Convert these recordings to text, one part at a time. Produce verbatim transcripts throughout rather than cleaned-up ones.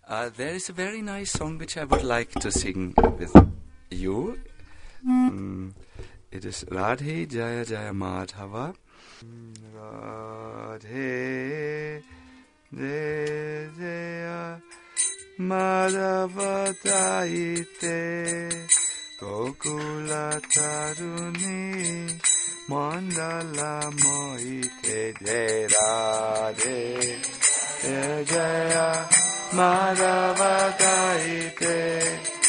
Uh, there is a very nice song which I would like to sing with you. Mm, it is Radhe Jaya Jaya Madhava. Radhe Jaya Jaya Madhava Daite Gokula Taruni Mandala Mohite Jai Radhe Jaya Jaya Madhava Daite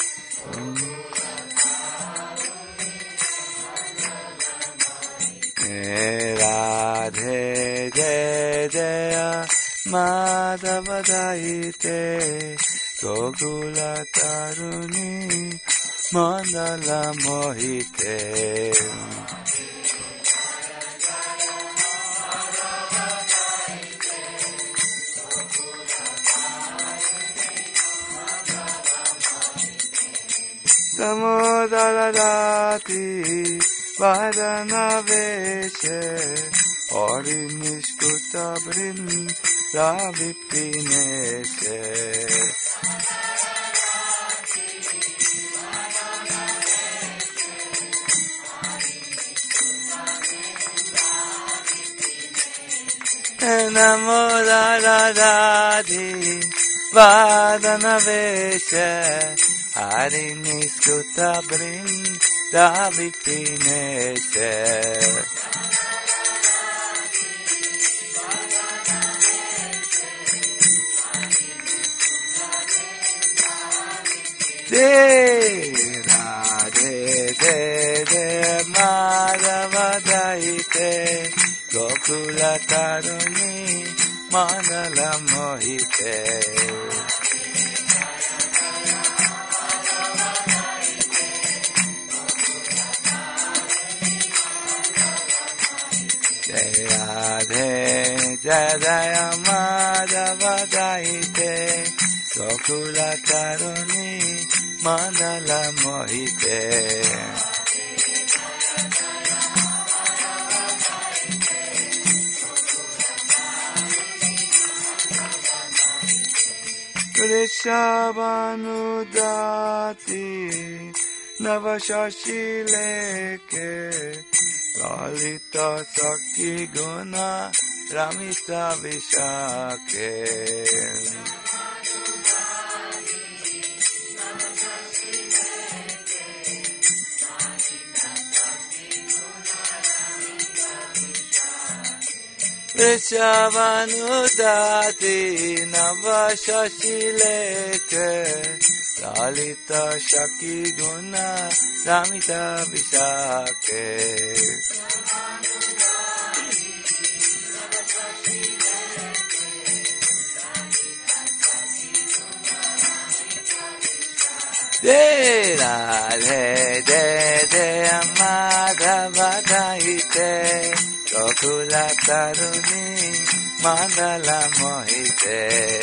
Radhe Jaya Jaya Madhava Daite Gokula Taruni Mandala Mohite Samodara Rati Vadana Veshe Ori Nishkuta Brinda Vipineshe Namodara Rati Vadana Veshe Hari Niskuta Brinda Vipineshe De Radhe De De Madhava Daite Gokula Taruni Mandala Mohite Radhe Jaya Jaya Madhava Daite Gokula Taruni Mandala Mohite Krishabanu Dati Navashashi Leke Lalita Sakti Guna Ramita Vishake Krishavanu Dati Navashashi Leke Lalita Shaki Guna Ramita Vishake De Radhe De De Madhava Daite Gokula Taruni Mandala Mohite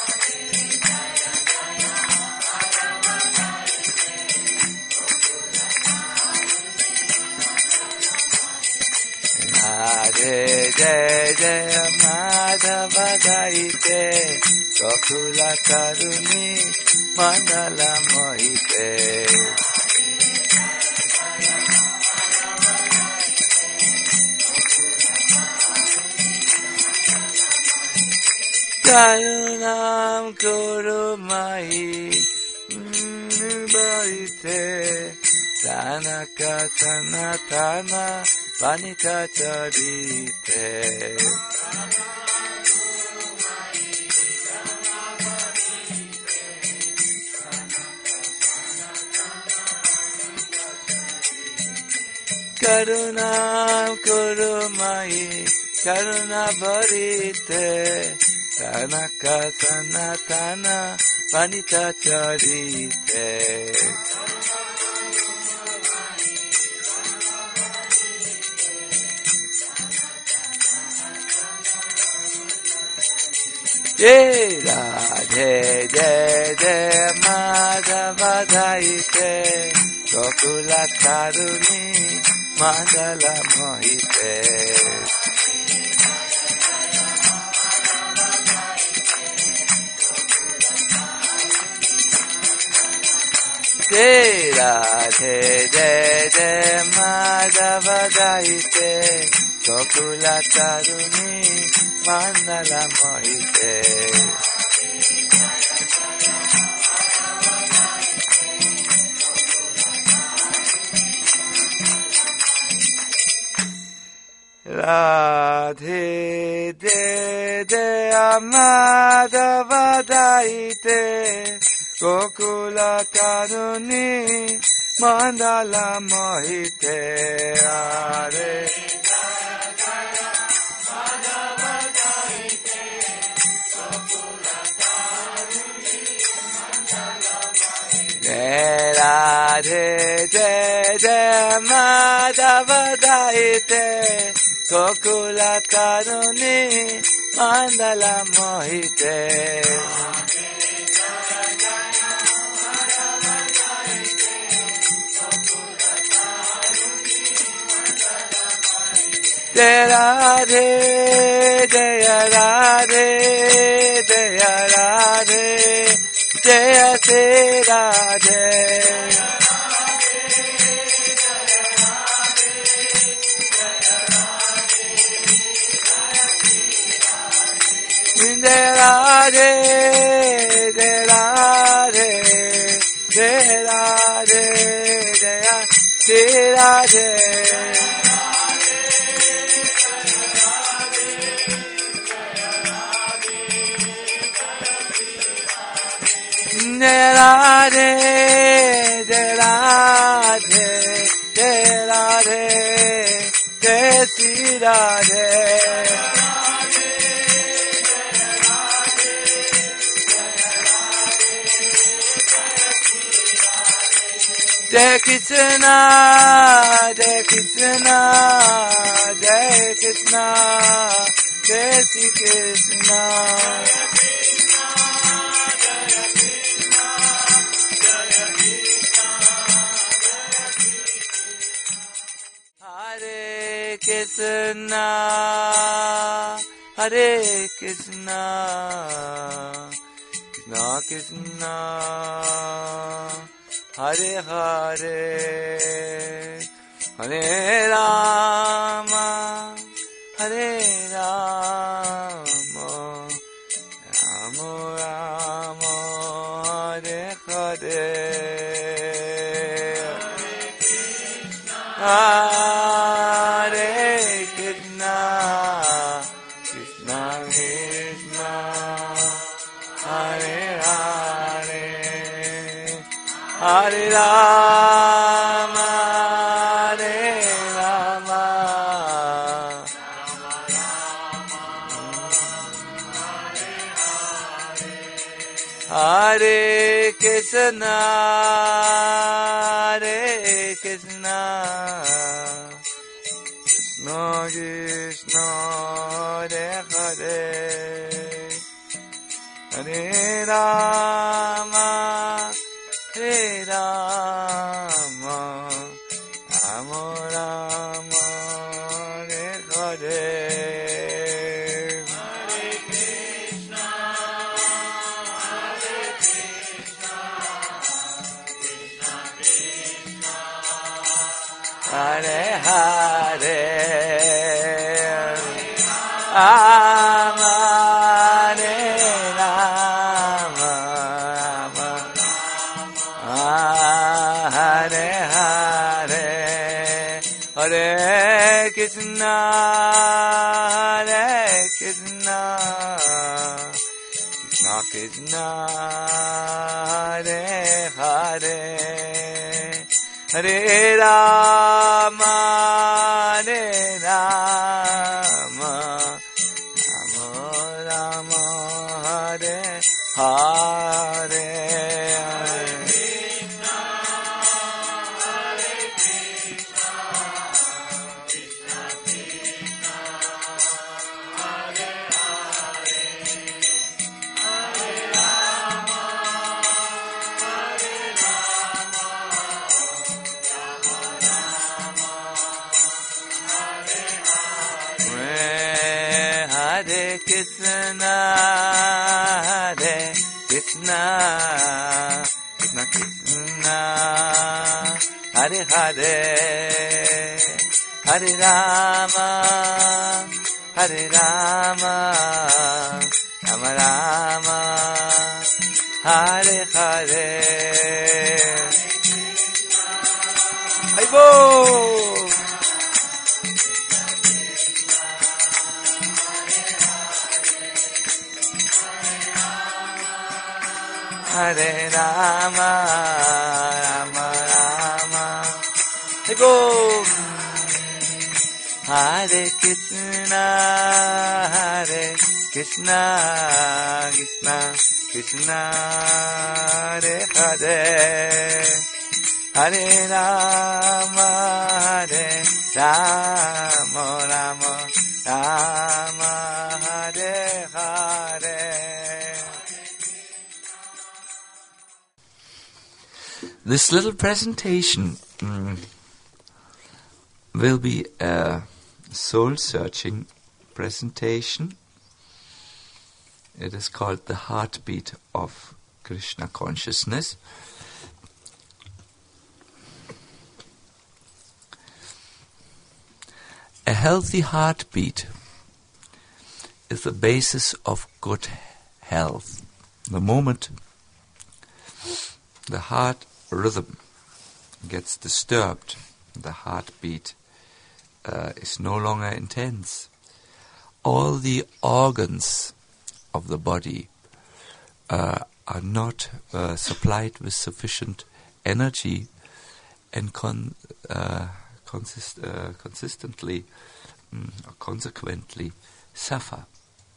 Radhe Jaya Jaya Madhava Daite Gokula Taruni Mandala Mohite Karunam Kuru Mai Nubaite Tanaka Sanatana Vanita Charite Karunam Kuru Mai Karuna Bharite Tanaka Sanatana Vanita Charite Jai Radhe Jai Jai Madhava Daite Gokula Taruni Mandala Mohite Jai Radhe Jai Jai Madhava Gaite Gokula Taruni Mandala Mohite Radhe Jai Jai Madhava Gaite Gokula Taruni Mandala Mohite Hare Jai Radhe Jai Jai Madhava Gaite Gokula Taruni Mandala Mohite Jai Radhe, Jai Radhe, Jai Radhe, Jai Shri Radhe. Jai Radhe, Jai Radhe, Jai Radhe, Jai Shri Radhe. Jai Radhe, Jai Radhe, Jai Radhe, Jai Shri Radhe. Jai Krishna, Jai Krishna, Jai Krishna, Jai Shri Krishna. Hare Krishna, Hare Krishna, Krishna Krishna, Hare Hare, Hare Rama, Hare Rama, Rama Rama, Hare Hare. Hare Krishna, Krishna Krishna, Hare Hare, Hare Rama, Hare Rama, Hare Krishna, Hare Krishna, Krishna Krishna, Hare Hare, Hare Rama, Hare Rama, Rama Rama, Hare Hare. Hare Hare, Rama Hare Rama, Rama Hare Hare, Hare Krishna, Hare Krishna, Krishna Krishna, Hare Hare, Hare Rama, Hare Rama, Rama Rama, Hare Hare. Hare Krishna, Hare Krishna, Krishna Krishna, Hare Hare, Hare Rama, Hare Rama, Rama Rama, Hare Hare. Aibo! Hare Rama, Rama Rama, Aibo! Hare Krishna, Hare Krishna, Krishna Krishna, Hare Hare, Hare Rama, Hare Rama, Rama Rama, Hare Hare. This little presentation mm, will be a soul-searching presentation. It is called The Heartbeat of Krishna Consciousness. A healthy heartbeat is the basis of good health. The moment the heart rhythm gets disturbed, the heartbeat uh, is no longer intense. All the organs of the body uh, are not uh, supplied with sufficient energy and con- uh, consist- uh, consistently mm, or consequently suffer.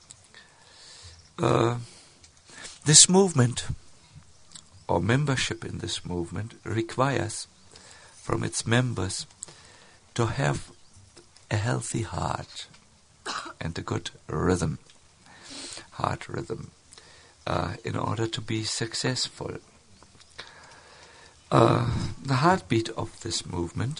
Uh, this movement or membership in this movement requires from its members to have a healthy heart and a good rhythm, heart rhythm, uh, in order to be successful. Uh, the heartbeat of this movement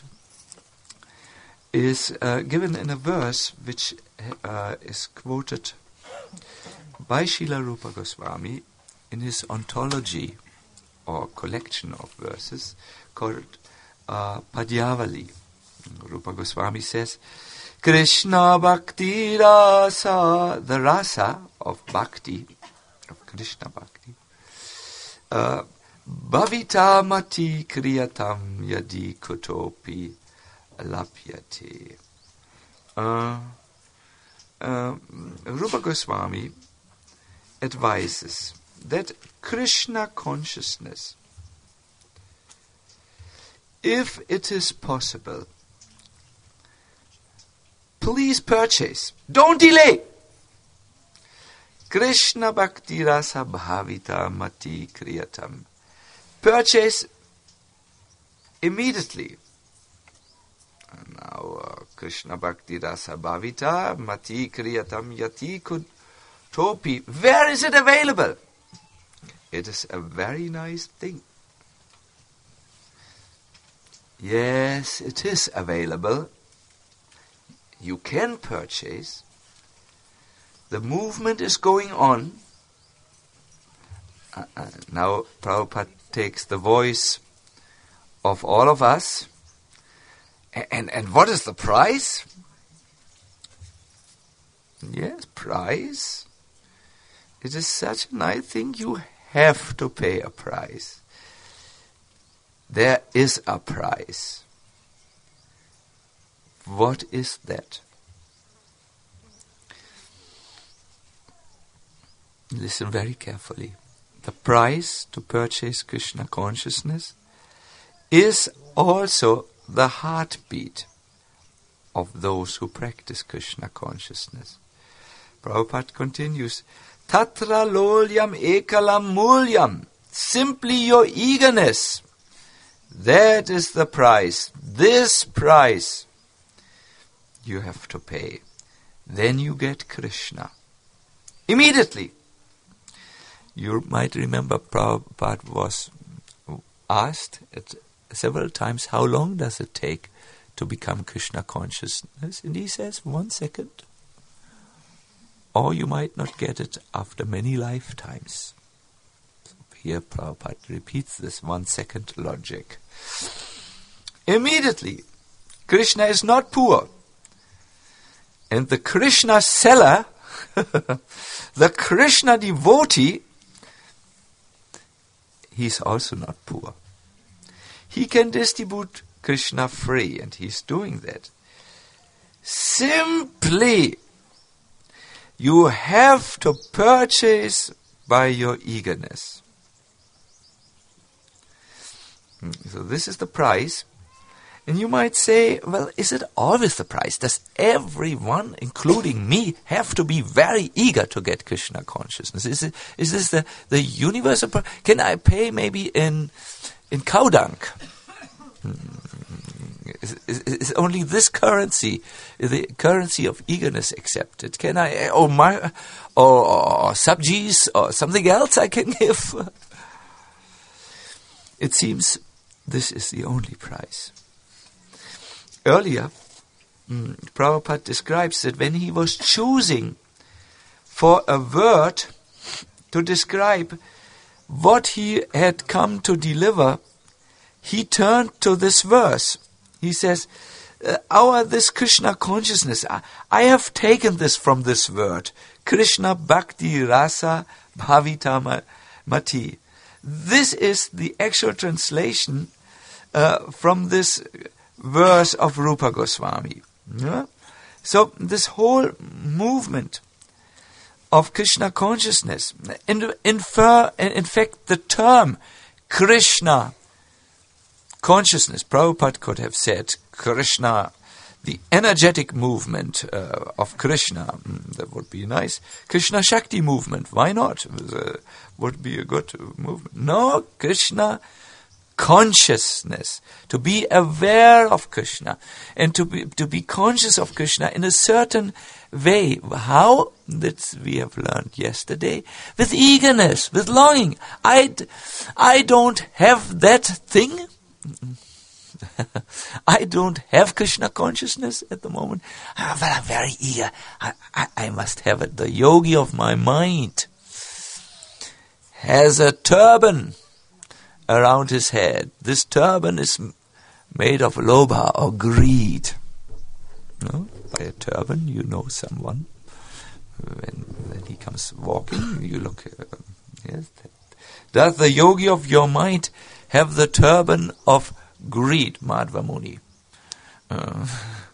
is uh, given in a verse which uh, is quoted by Srila Rupa Goswami in his ontology or collection of verses called uh, Padyavali. Rupa Goswami says, Krishna Bhakti Rasa, the rasa of bhakti, of Krishna Bhakti, uh, Bhavita Mati Kriyatam Yadi Kutopi Lapyate. Uh, uh, Rupa Goswami advises that Krishna consciousness, if it is possible, please purchase. Don't delay. Krishna Bhakti Rasa Bhavita Mati Kriyatam. Purchase immediately. Now, uh, Krishna Bhakti Rasa Bhavita Mati Kriyatam Yati Kutopi. Where is it available? It is a very nice thing. Yes, it is available. You can purchase. The movement is going on. Uh, uh, now Prabhupada takes the voice of all of us. A- and, and what is the price? Yes, price. It is such a nice thing, you have to pay a price. There is a price. What is that? Listen very carefully. The price to purchase Krishna consciousness is also the heartbeat of those who practice Krishna consciousness. Prabhupada continues, Tatra lolyam ekalam mulyam. Simply your eagerness. That is the price. This price you have to pay. Then you get Krishna. Immediately. You might remember Prabhupada was asked at several times, how long does it take to become Krishna consciousness? And he says, one second. Or you might not get it after many lifetimes. here Prabhupada repeats this one second logic. Immediately, Krishna is not poor. And the Krishna seller, the Krishna devotee, he's also not poor. He can distribute Krishna free, and he's doing that. Simply, you have to purchase by your eagerness. So this is the price. And you might say, well, is it always the price? Does everyone, including me, have to be very eager to get Krishna consciousness? Is it, is this the, the universal price? Can I pay maybe in in cow dung? Is, is, is only this currency, the currency of eagerness, accepted? Can I, or my, or, or subsidies, or something else I can give? It seems this is the only price. Earlier, mm, Prabhupada describes that when he was choosing for a word to describe what he had come to deliver, he turned to this verse. He says, uh, our this Krishna consciousness, I, I have taken this from this word, Krishna Bhakti Rasa Bhavita Mati. This is the actual translation uh, from this verse of Rupa Goswami. Yeah? So this whole movement of Krishna consciousness, in, infer, in fact the term Krishna consciousness, Prabhupada could have said Krishna, the energetic movement uh, of Krishna, mm, that would be nice. Krishna Shakti movement, why not? It uh, would be a good movement. No, Krishna consciousness, to be aware of Krishna and to be to be conscious of Krishna in a certain way. How? That we have learned yesterday. With eagerness, with longing. I, d- I don't have that thing. I don't have Krishna consciousness at the moment. Ah, but I'm very eager. I, I, I must have it. The yogi of my mind has a turban around his head. This turban is made of lobha or greed. No? By a turban, you know someone. When, when he comes walking, you look. Uh, yes. Does the yogi of your mind have the turban of greed, Madhva Muni? Uh,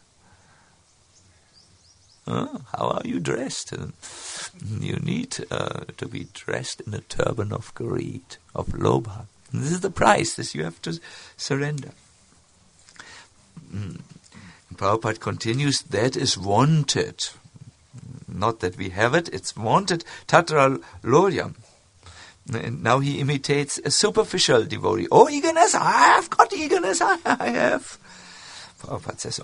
uh, how are you dressed? Uh, you need uh, to be dressed in a turban of greed, of lobha. This is the price. This you have to surrender. Mm. Prabhupada continues, that is wanted. Not that we have it, it's wanted. Tatra loyam. And now he imitates a superficial devotee. Oh, eagerness, I have got eagerness, I, I have. Prabhupada says,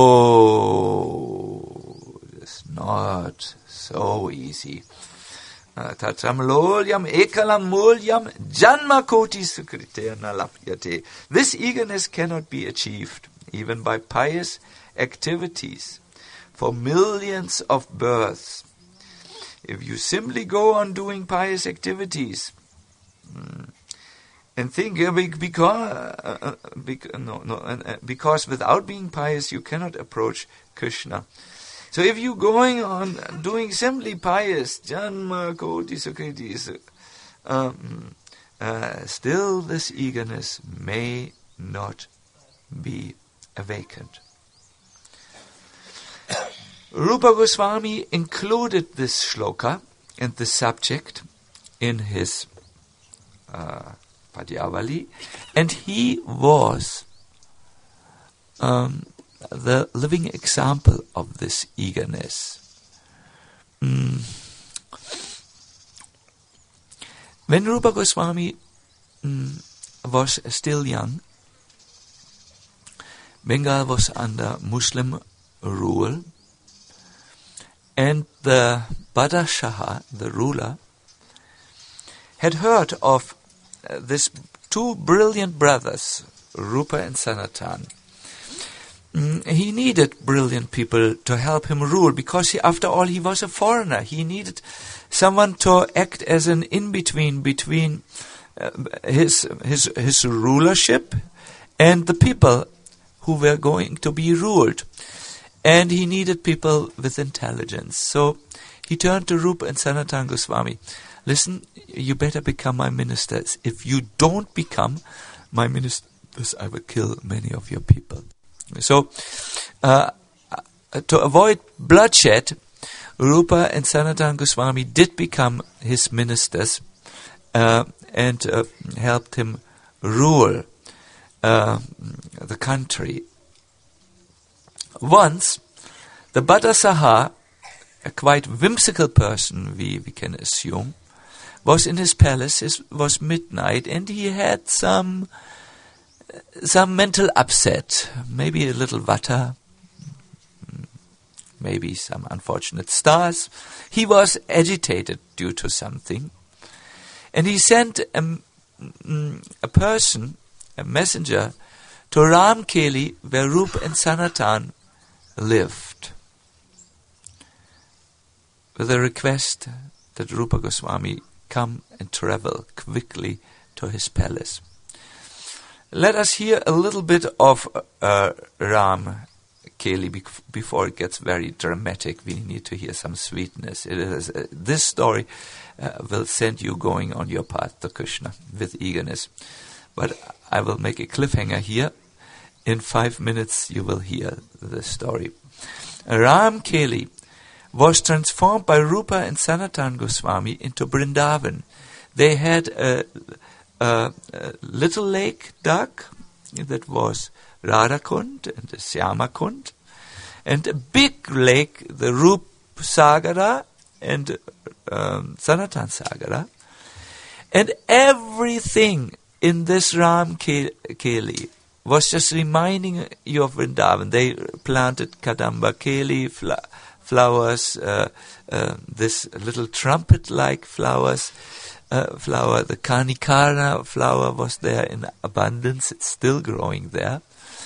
oh, it's not so easy. Tatram loyam ekalam mulyam janma koti sukriterna lapyate. This eagerness cannot be achieved even by pious activities for millions of births. If you simply go on doing pious activities mm, and think uh, because uh, uh, bec- no no uh, because without being pious you cannot approach Krishna. So if you're going on doing simply pious janma koti sukritis, um, uh, still this eagerness may not be awakened. Rupa Goswami included this shloka and the subject in his uh, Padyavali, and he was um, the living example of this eagerness. Mm. When Rupa Goswami mm, was still young, Bengal was under Muslim rule, and the Badashaha, the ruler, had heard of uh, these two brilliant brothers, Rupa and Sanatan. Mm, he needed brilliant people to help him rule, because he, after all, he was a foreigner. He needed someone to act as an in-between between uh, his his his rulership and the people who were going to be ruled. And he needed people with intelligence. So he turned to Rupa and Sanatana Goswami. Listen, you better become my ministers. If you don't become my ministers, I will kill many of your people. So, uh, to avoid bloodshed, Rupa and Sanatana Goswami did become his ministers uh, and uh, helped him rule uh, the country. Once, the Bhatta Saha, a quite whimsical person, we, we can assume, was in his palace. It was midnight, and he had some some mental upset, maybe a little vata, maybe some unfortunate stars. He was agitated due to something, and he sent a, a person, a messenger, to Ramkeli, where Rupa and Sanatan lived, with a request that Rupa Goswami come and travel quickly to his palace. Let us hear a little bit of uh, Ram Keli bec- before it gets very dramatic. We need to hear some sweetness. It is, uh, this story uh, will send you going on your path to Krishna with eagerness. But I will make a cliffhanger here. In five minutes you will hear the story. Ram Keli was transformed by Rupa and Sanatana Goswami into Vrindavan. They had a, a, a little lake duck that was Radhakund and the Syamakund, and a big lake, the Rup Sagara and um, Sanatan Sagara. And everything in this Ram Keli was just reminding you of Vrindavan. They planted Kadamba Keli, fla- flowers, uh, uh, this little trumpet-like flowers, uh, flower, the Kanikara flower was there in abundance. It's still growing there.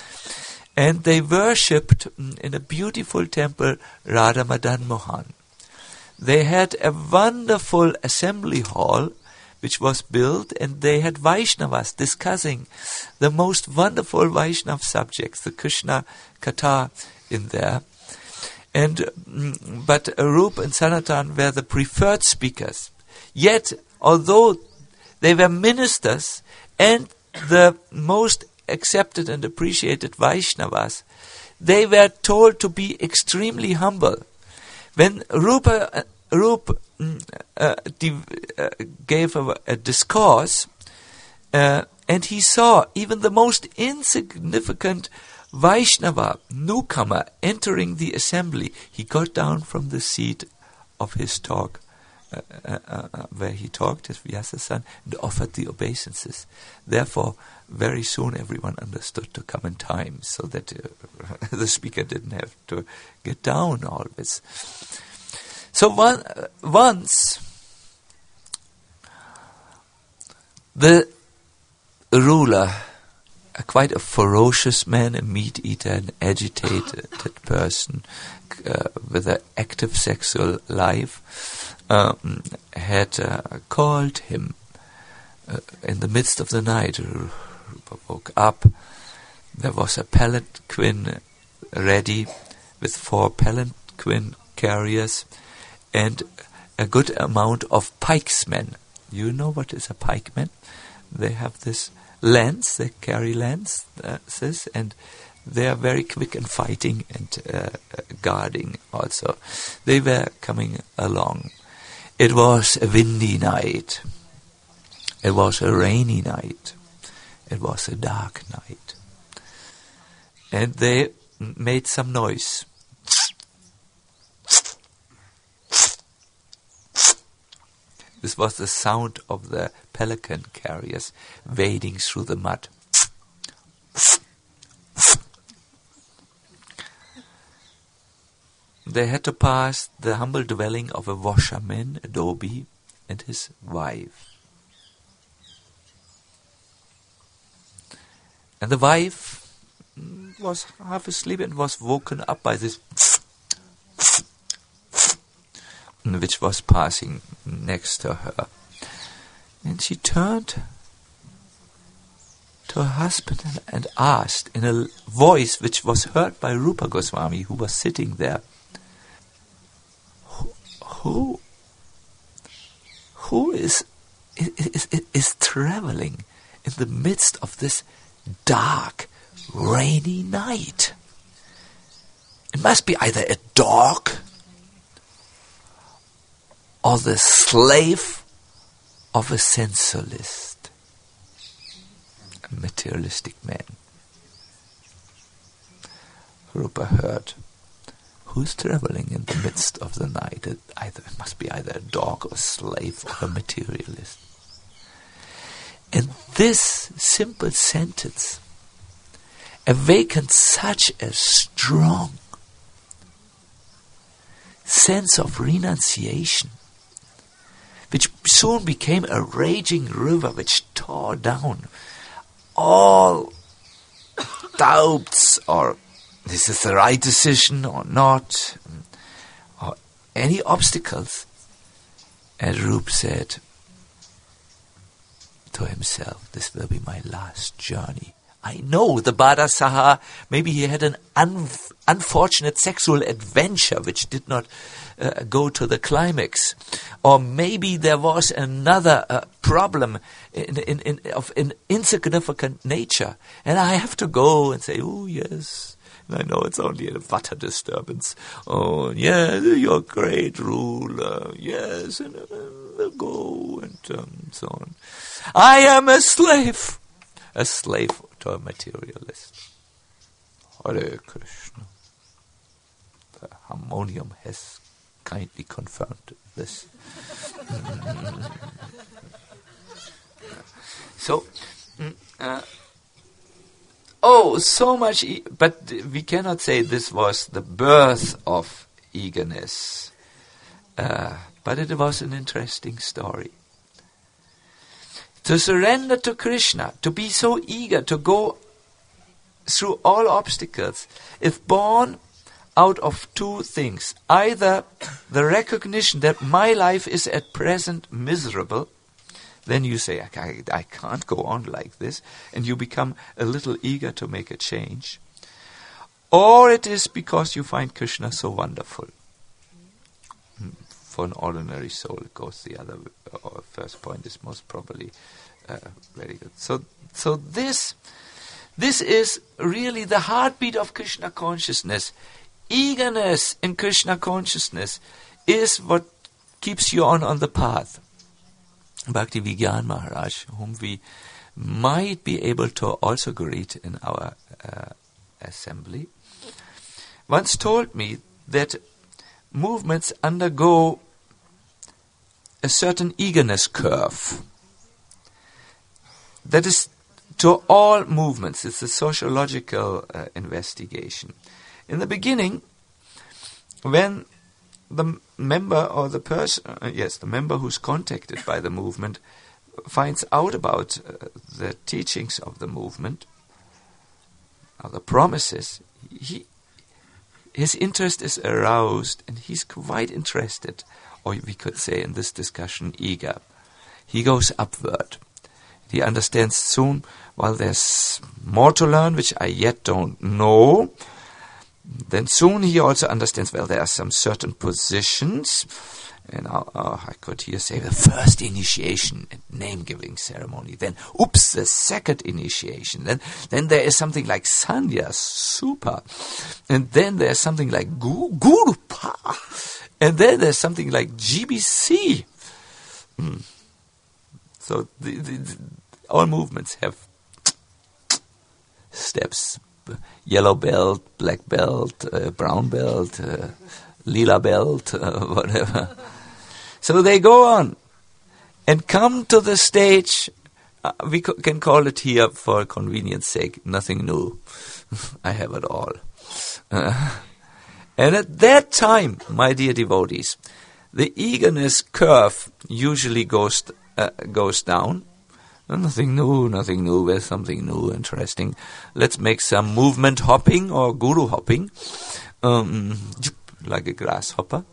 And they worshipped in a beautiful temple Radha Madan Mohan. They had a wonderful assembly hall which was built, and they had Vaishnavas discussing the most wonderful Vaishnav subjects, the Krishna Katha in there. And mm, but Rupa and Sanatan were the preferred speakers. Yet, although they were ministers and the most accepted and appreciated Vaishnavas, they were told to be extremely humble. When Rupa, uh, Rupa uh, div- uh, gave a, a discourse, uh, and he saw even the most insignificant Vaishnava newcomer entering the assembly, he got down from the seat of his talk, uh, uh, uh, where he talked as Vyasa-san, and offered the obeisances. Therefore, very soon everyone understood to come in time, so that uh, the speaker didn't have to get down always. So one, uh, once the ruler, a quite a ferocious man, a meat eater, an agitated person uh, with an active sexual life, um, had uh, called him uh, in the midst of the night. Rupa woke up. There was a palanquin ready with four palanquin carriers and a good amount of pikesmen. You know what is a pikeman? They have this lance, they carry lances, and they are very quick in fighting and uh, guarding also. They were coming along. It was a windy night. It was a rainy night. It was a dark night. And they made some noise. This was the sound of the pelican carriers wading through the mud. They had to pass the humble dwelling of a washerman, a dhobi, and his wife. And the wife was half asleep and was woken up by this which was passing next to her. And she turned to her husband and, and asked in a voice which was heard by Rupa Goswami, who was sitting there, who who, who is, is, is, is traveling in the midst of this dark, rainy night? It must be either a dog or the slave of a sensualist, a materialistic man. Rupa heard, who's traveling in the midst of the night? It, either, it must be either a dog or a slave or a materialist. And this simple sentence awakened such a strong sense of renunciation, which soon became a raging river which tore down all doubts, or this is the right decision or not, or any obstacles. And Rup said to himself, this will be my last journey. I know the Badasaha, maybe he had an un- unfortunate sexual adventure which did not uh, go to the climax. Or maybe there was another uh, problem in, in, in, of an insignificant nature. And I have to go and say, oh yes, and I know it's only a water disturbance. Oh yes, you're great ruler. Yes, and uh, we'll go and um, so on. I am a slave. A slave to a materialist. Hare Krishna. The harmonium has kindly confirmed this. So, uh, oh, so much, e- but we cannot say this was the birth of eagerness. Uh, but it was an interesting story. To surrender to Krishna, to be so eager to go through all obstacles, is born out of two things. Either the recognition that my life is at present miserable, then you say, I, I can't go on like this, and you become a little eager to make a change. Or it is because you find Krishna so wonderful. For an ordinary soul, it goes the other way. Or first point is most probably uh, very good. So, so this, this is really the heartbeat of Krishna consciousness. Eagerness in Krishna consciousness is what keeps you on on the path. Bhakti Vigyan Maharaj, whom we might be able to also greet in our uh, assembly, once told me that movements undergo a certain eagerness curve. That is to all movements. It's a sociological uh, investigation. In the beginning, when the member or the person, uh, yes, the member who's contacted by the movement finds out about uh, the teachings of the movement, or the promises, he, his interest is aroused and he's quite interested. Or we could say in this discussion, eager. He goes upward. He understands soon, well, there's more to learn, which I yet don't know. Then soon he also understands, well, there are some certain positions. And uh, uh, I could here say the first initiation and name-giving ceremony. Then, oops, the second initiation. Then, then there is something like Sanya, super. And then there's something like Gu- Guru Pa. And then there's something like G B C. Mm. So the, the, the, all movements have steps. Yellow belt, black belt, uh, brown belt, uh, lila belt, uh, whatever. So they go on and come to the stage. Uh, we co- can call it here, for convenience sake, nothing new. I have it all. Uh, And at that time, my dear devotees, the eagerness curve usually goes uh, goes down. Nothing new, nothing new, there's something new, interesting. Let's make some movement hopping or guru hopping, um, like a grasshopper,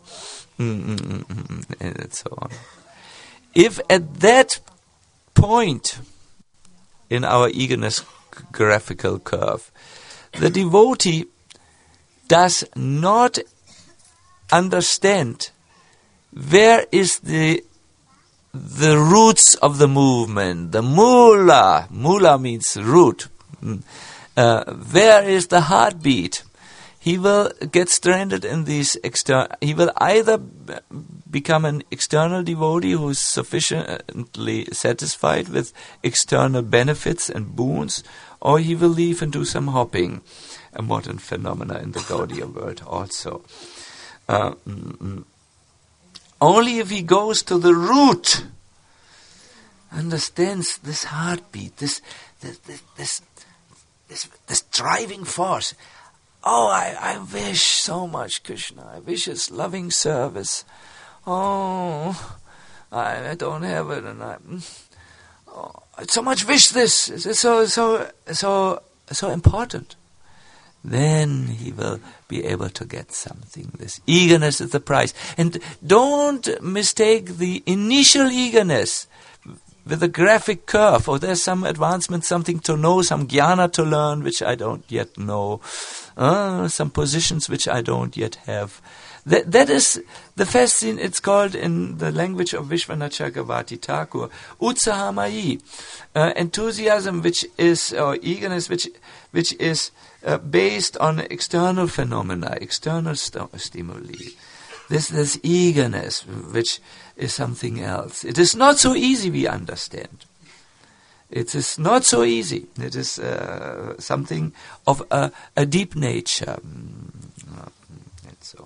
and so on. If at that point in our eagerness graphical curve. The devotee does not understand where is the the roots of the movement, the mula. Mula means root. Uh, where is the heartbeat? He will get stranded in these external. He will either b- become an external devotee who is sufficiently satisfied with external benefits and boons, or he will leave and do some hopping, a modern phenomena in the Gaudiya world also. Uh, mm, only if he goes to the root, understands this heartbeat, this this this this, this, this driving force. Oh, I, I wish so much Krishna. I wish his loving service. Oh, I, I don't have it, and I oh, I so much wish this. It's so so so so important. Then he will be able to get something. This eagerness is the price. And don't mistake the initial eagerness with a graphic curve. Or there's some advancement, something to know, some jnana to learn, which I don't yet know. Uh, some positions which I don't yet have. That, that is the first thing. It's called in the language of Vishwanath Chakravarti Thakur, utsahamayi, uh, enthusiasm which is, or eagerness which which is uh, based on external phenomena, external st- stimuli. This this eagerness which is something else. It is not so easy, we understand. It is not so easy. It is uh, something of a, a deep nature. And so on.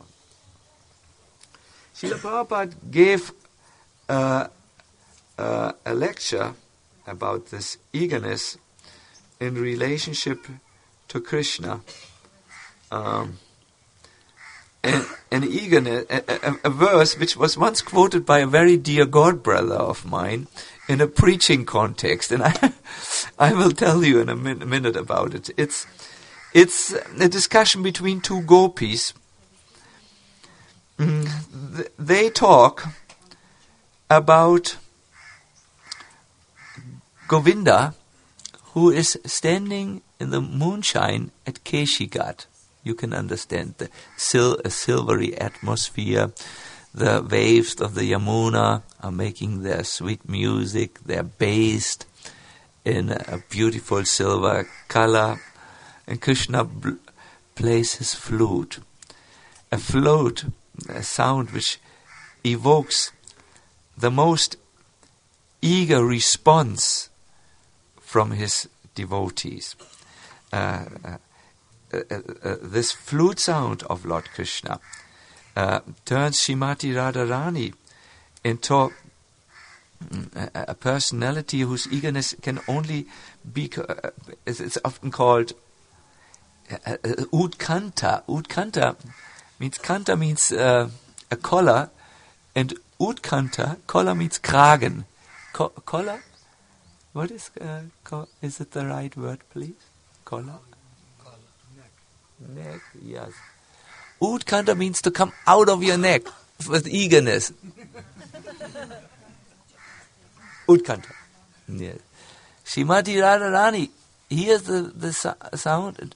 Srila Prabhupada gave uh, uh, a lecture about this eagerness in relationship to Krishna. Um, an, an eagerness, a, a, a verse which was once quoted by a very dear god brother of mine in a preaching context, and I, I will tell you in a min- minute about it. It's, it's a discussion between two gopis. Mm, th- they talk about Govinda, who is standing in the moonshine at Keshigat. You can understand the sil- a silvery atmosphere. The waves of the Yamuna are making their sweet music. They're bathed in a beautiful silver color. And Krishna bl- plays his flute. A flute, a sound which evokes the most eager response from his devotees. Uh, uh, uh, uh, uh, this flute sound of Lord Krishna Uh, turns Srimati Radharani into a, a personality whose eagerness can only be, uh, it's often called uh, uh, Utkanta. Utkanta means, Kanta means uh, a collar, and Utkanta, collar means Kragen. Co- collar? What is, uh, co- is it the right word, please? Collar? Collar. Neck. Neck, yes. Utkanta means to come out of your neck with eagerness. Utkanta. Yes. Srimati Radharani hears the, the so- sound.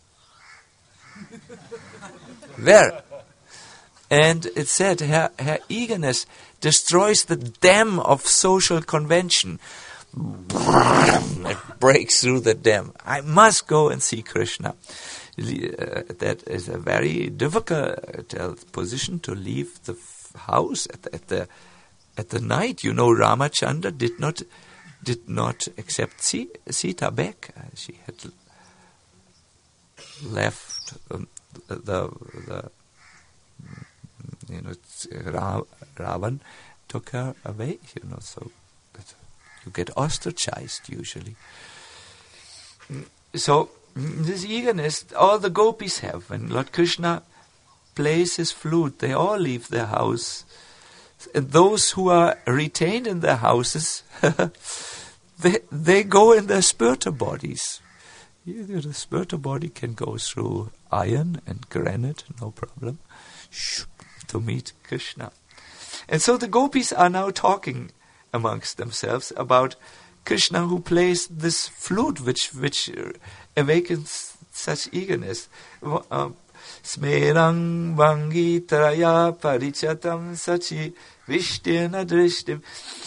Where? And it said her, her eagerness destroys the dam of social convention. It breaks through the dam. I must go and see Krishna. Uh, that is a very difficult uh, position to leave the f- house at the, at the at the night. You know, Ramachandra did not did not accept si- Sita back. Uh, she had left um, the the you know Ra- Ravan took her away. You know, so you get ostracized usually. So. This eagerness, all the gopis have. When Lord Krishna plays his flute, they all leave their house. And those who are retained in their houses, they they go in their spiritual bodies. The spiritual body can go through iron and granite, no problem, to meet Krishna. And so the gopis are now talking amongst themselves about Krishna who plays this flute, which which awakens such eagerness. Uh, Smerang vangi traya parichatam sachi vishtirna drishtim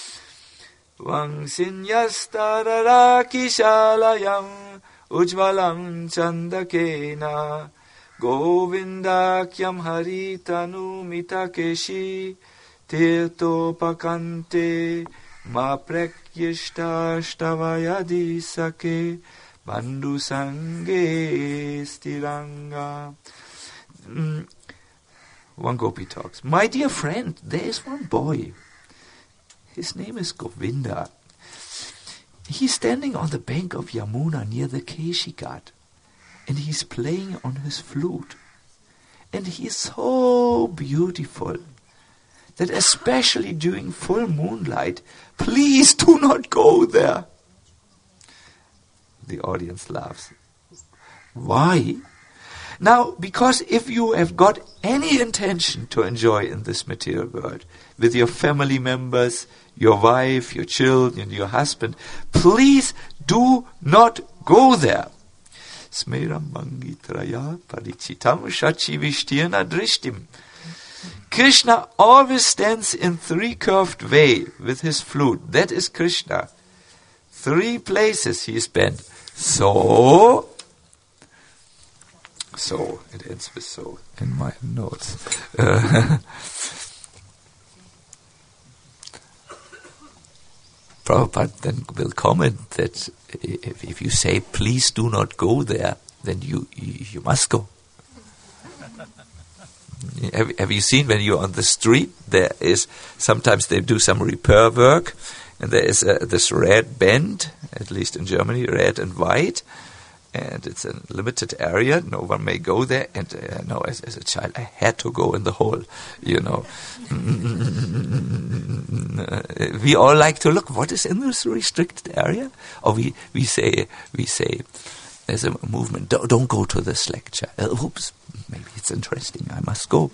vangsinyastarara kishalayam ujvalam chandakena govindakyam haritanu mitakeshi tirtopakante ma prakyishtashtavayadi sake bandhu sange stiranga. Mm, one gopi talks. My dear friend, there is one boy. His name is Govinda. He's standing on the bank of Yamuna near the Keshi Ghat, and he's playing on his flute. And he is so beautiful that especially during full moonlight, please do not go there. The audience laughs. Why? Now, because if you have got any intention to enjoy in this material world, with your family members, your wife, your children, your husband, please do not go there. Smeram mangitraya parichitam shachi vishtirna drishtim. Krishna always stands in three curved way with his flute. That is Krishna. Three places he spent. So, so, it ends with so in my notes. Uh, Prabhupada then will comment that if, if you say, please do not go there, then you you, you must go. Have, have you seen when you're on the street, there is, sometimes they do some repair work, and there is uh, this red band, at least in Germany, red and white, and it's a limited area, no one may go there, and uh, no, as, as a child, I had to go in the hole, you know. We all like to look, what is in this restricted area? Or we, we say, we say, there's a movement, don't, don't go to this lecture. Uh, oops, maybe it's interesting, I must go.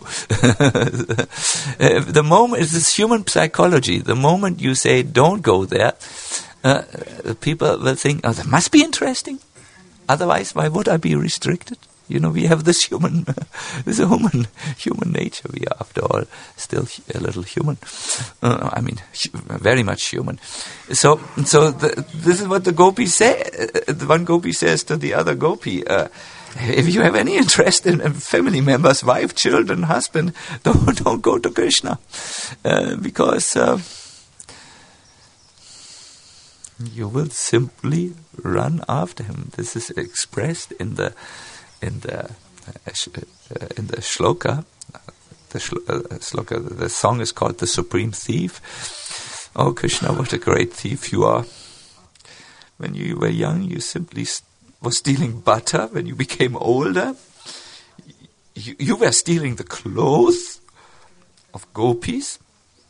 uh, the moment, it's human psychology, the moment you say, don't go there, uh, people will think, oh, that must be interesting. Otherwise, why would I be restricted? You know, we have this human, this human, human nature. We are, after all, still a little human. Uh, I mean, very much human. So, so the, this is what the gopi say. Uh, the one gopi says to the other gopi, uh, if you have any interest in uh, family members, wife, children, husband, don't, don't go to Krishna. Uh, because uh, you will simply run after him. This is expressed in the in the uh, uh, in the shloka. The shlo- uh, shloka. The song is called "The Supreme Thief." Oh Krishna, what a great thief you are! When you were young, you simply st- were stealing butter. When you became older, you, you were stealing the clothes of gopis,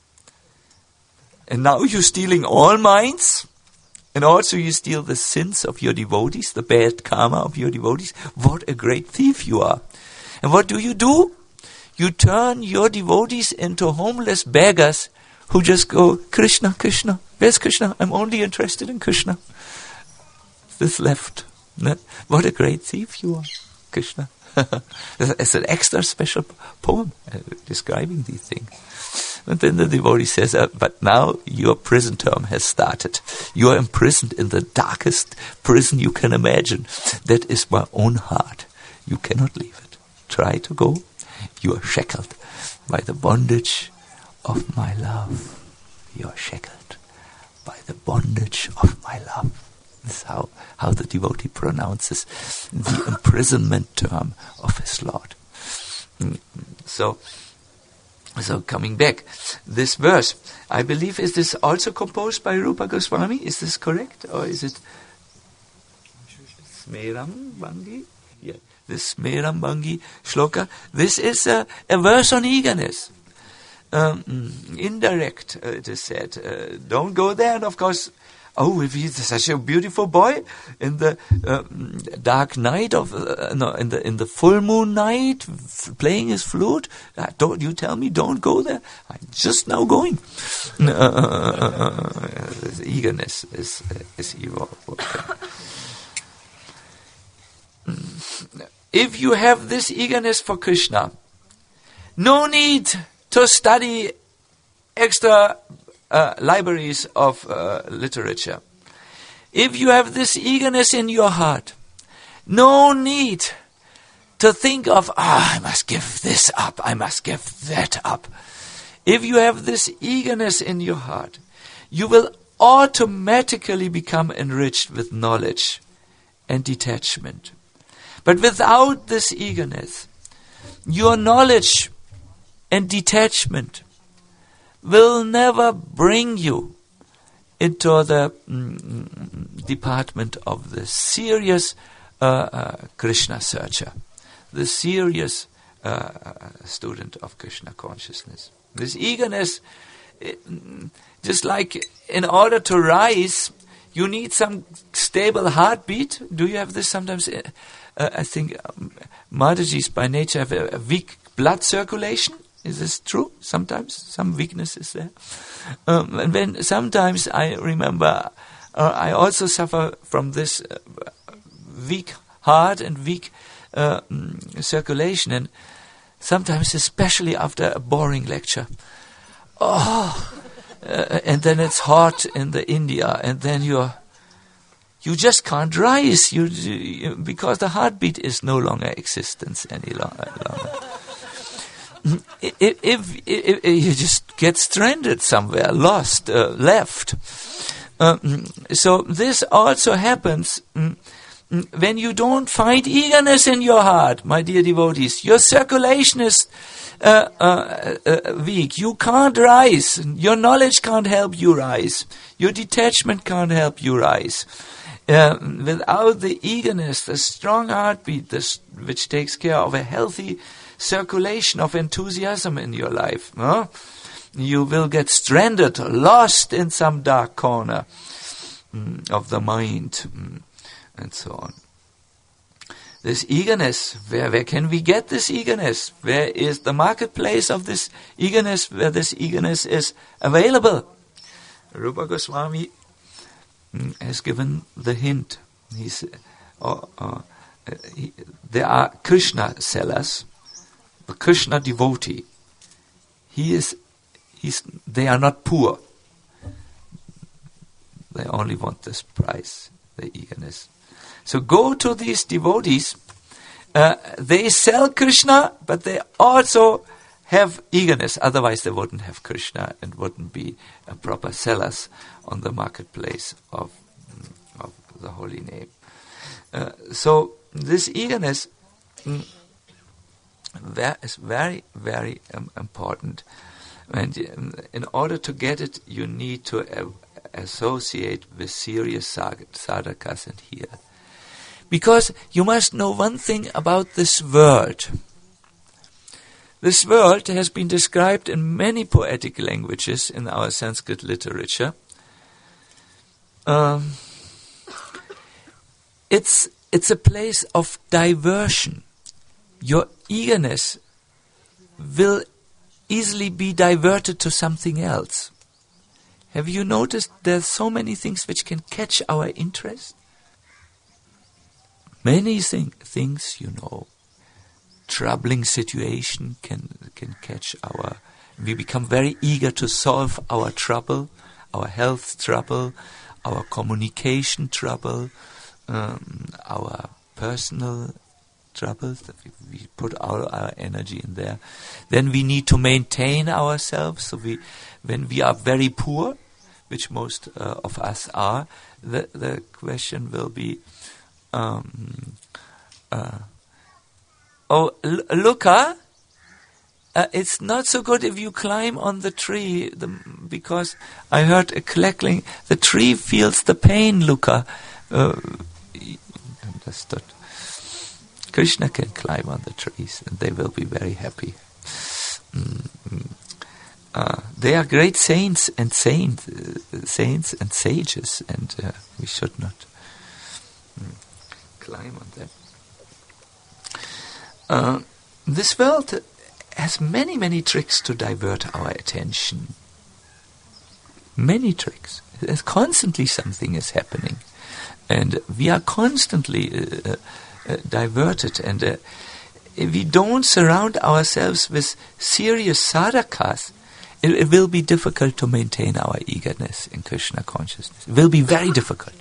and now you're stealing all minds. And also you steal the sins of your devotees, the bad karma of your devotees. What a great thief you are. And what do you do? You turn your devotees into homeless beggars who just go, Krishna, Krishna. Where's Krishna? I'm only interested in Krishna. This left. What a great thief you are, Krishna. It's an extra special poem uh, describing these things. And then the devotee says, uh, but now your prison term has started. You are imprisoned in the darkest prison you can imagine. That is my own heart. You cannot leave it. Try to go. You are shackled by the bondage of my love. You are shackled by the bondage of my love. This is how, how the devotee pronounces the imprisonment term of his Lord. So, So coming back, this verse, I believe, is this also composed by Rupa Goswami? Is this correct? Or is it Smeram Bangi? Yeah, this Smeram Bangi shloka. This is a, a verse on eagerness. Um, indirect, uh, it is said. Uh, don't go there. And of course, Oh, if he's such a beautiful boy in the uh, dark night of uh, no, in the in the full moon night, f- playing his flute. Uh, don't you tell me? Don't go there. I'm just now going. Uh, this eagerness is uh, is evil. If you have this eagerness for Krishna, no need to study extra uh, libraries of uh, literature. If you have this eagerness in your heart, no need to think of, ah, oh, I must give this up, I must give that up. If you have this eagerness in your heart, you will automatically become enriched with knowledge and detachment. But without this eagerness, your knowledge and detachment will never bring you into the mm, department of the serious uh, uh, Krishna searcher, the serious uh, student of Krishna consciousness. This eagerness, it, just like in order to rise, you need some stable heartbeat. Do you have this sometimes? Uh, I think um, Mataji's by nature have a, a weak blood circulation. Is this true? Sometimes some weakness is there. Um, and when sometimes I remember, uh, I also suffer from this uh, weak heart and weak uh, mm, circulation, and sometimes, especially after a boring lecture, oh, uh, and then it's hot in the India, and then you're you just can't rise, you, you because the heartbeat is no longer existence any longer. longer. If, if, if, if you just get stranded somewhere, lost, uh, left. Um, so this also happens um, when you don't find eagerness in your heart, my dear devotees. Your circulation is uh, uh, uh, weak. You can't rise. Your knowledge can't help you rise. Your detachment can't help you rise. Uh, without the eagerness, the strong heartbeat, this, which takes care of a healthy circulation of enthusiasm in your life, huh? You will get stranded, lost in some dark corner mm, of the mind, mm, and so on. This eagerness, where, where can we get this eagerness? Where is the marketplace of this eagerness, where this eagerness is available? Rupa Goswami mm, has given the hint. He's, uh, uh, he, there are Krishna sellers. The Krishna devotee, he is, he's, they are not poor. They only want this price, the eagerness. So go to these devotees. Uh, they sell Krishna, but they also have eagerness. Otherwise, they wouldn't have Krishna and wouldn't be a proper sellers on the marketplace of, of the holy name. Uh, so this eagerness Mm, That is very, very um, important. And um, in order to get it, you need to uh, associate with serious sadhakas and here. Because you must know one thing about this world. This world has been described in many poetic languages in our Sanskrit literature. Um, it's it's a place of diversion. Your eagerness will easily be diverted to something else. Have you noticed there's so many things which can catch our interest? Many thing, things, you know, troubling situation can can catch our... We become very eager to solve our trouble, our health trouble, our communication trouble, um, our personal troubles, that we, we put all our energy in there. Then we need to maintain ourselves. So we, when we are very poor, which most uh, of us are, the the question will be, um, uh, oh, L- Luca, uh, it's not so good if you climb on the tree, the, because I heard a clackling. The tree feels the pain, Luca. Uh, understood. Krishna can climb on the trees and they will be very happy. Mm-hmm. uh, they are great saints and saint, uh, saints and sages, and uh, we should not mm, climb on them. Uh, this world has many, many tricks to divert our attention. Many tricks. There's constantly something is happening, and we are constantly uh, uh, diverted. And uh, if we don't surround ourselves with serious sadhakas, it, it will be difficult to maintain our eagerness in Krishna consciousness. It will be very difficult.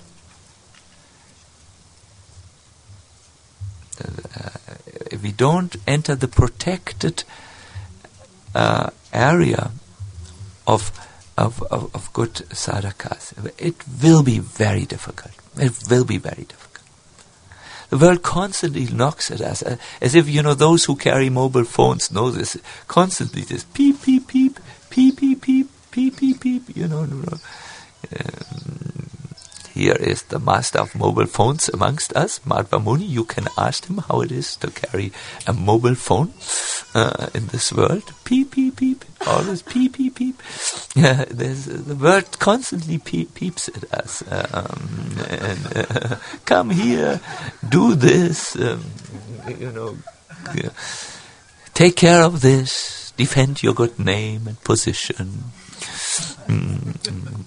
Uh, if we don't enter the protected uh, area of Of, of, of good sadhakas, it will be very difficult. It will be very difficult. The world constantly knocks at us, uh, as if, you know, those who carry mobile phones know this. Constantly this peep, peep, peep, peep, peep, peep, peep, peep, peep, you know. Um, here is the master of mobile phones amongst us, Madhva Muni. You can ask him how it is to carry a mobile phone uh, in this world. Peep, peep, peep. Always peep, peep, peep. Yeah, there's, uh, the world constantly peep, peeps at us. Um, and uh, come here, do this, um, you know, yeah. Take care of this, defend your good name and position. Mm-hmm.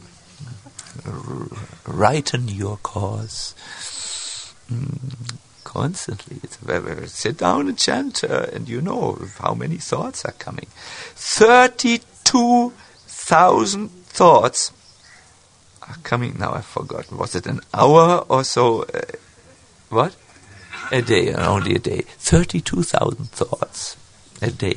Righten your cause. Mm, constantly. It's very, sit down and chant, uh, and you know how many thoughts are coming. thirty-two thousand thoughts are coming. Now I've forgotten. Was it an hour or so? Uh, what? A day, only a day. thirty-two thousand thoughts a day.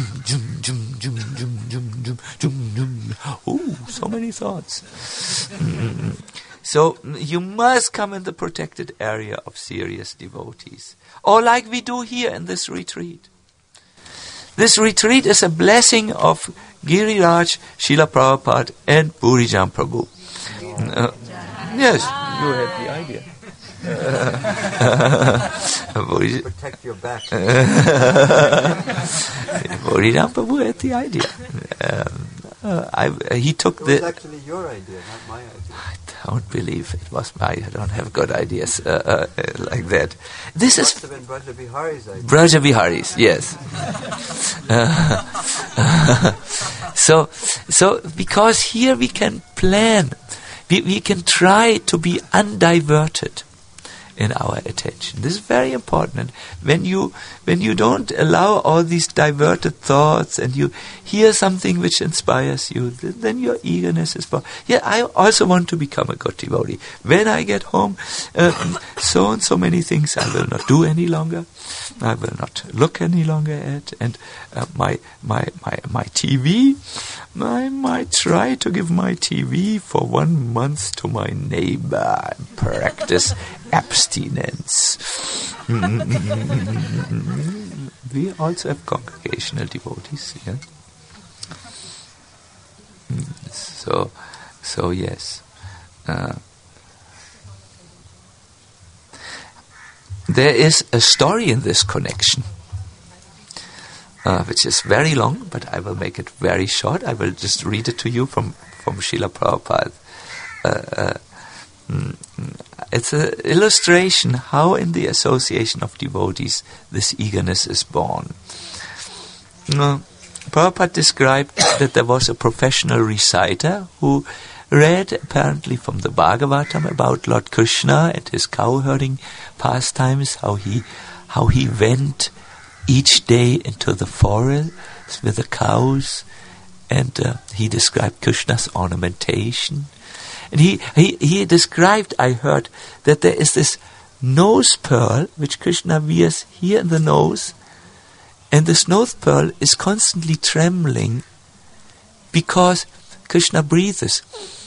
Oh, so many thoughts. Mm. So you must come in the protected area of serious devotees. Or like we do here in this retreat. This retreat is a blessing of Giriraj, Srila Prabhupada and Purijan Prabhu. Uh, yes, you have the idea. Protect your back. Purijan Prabhu had the idea. Um, uh, I, uh, he took it was the... actually your idea, not my idea. I don't believe it was my... I don't have good ideas uh, uh, uh, like that. This it is... must have been Braja Bihari's idea. Braja Bihari's, yes. uh, uh, so, so because here we can plan, we, we can try to be undiverted in our attention. This is very important. When you when you don't allow all these diverted thoughts and you hear something which inspires you, then your eagerness is born. Yeah, I also want to become a good devotee. When I get home, uh, so and so many things I will not do any longer. I will not look any longer at. And uh, my my my my T V, I might try to give my T V for one month to my neighbor and practice abstinence. We also have congregational devotees, yeah. So, so yes. Uh, there is a story in this connection, uh, which is very long, but I will make it very short. I will just read it to you from, from Srila Prabhupada. Uh, uh, It's an illustration how in the association of devotees this eagerness is born. Uh, Prabhupada described that there was a professional reciter who read apparently from the Bhagavatam about Lord Krishna and his cow-herding pastimes, how he how he went each day into the forest with the cows, and uh, he described Krishna's ornamentation. And he, he, he described, I heard, that there is this nose pearl which Krishna wears here in the nose, and this nose pearl is constantly trembling because Krishna breathes.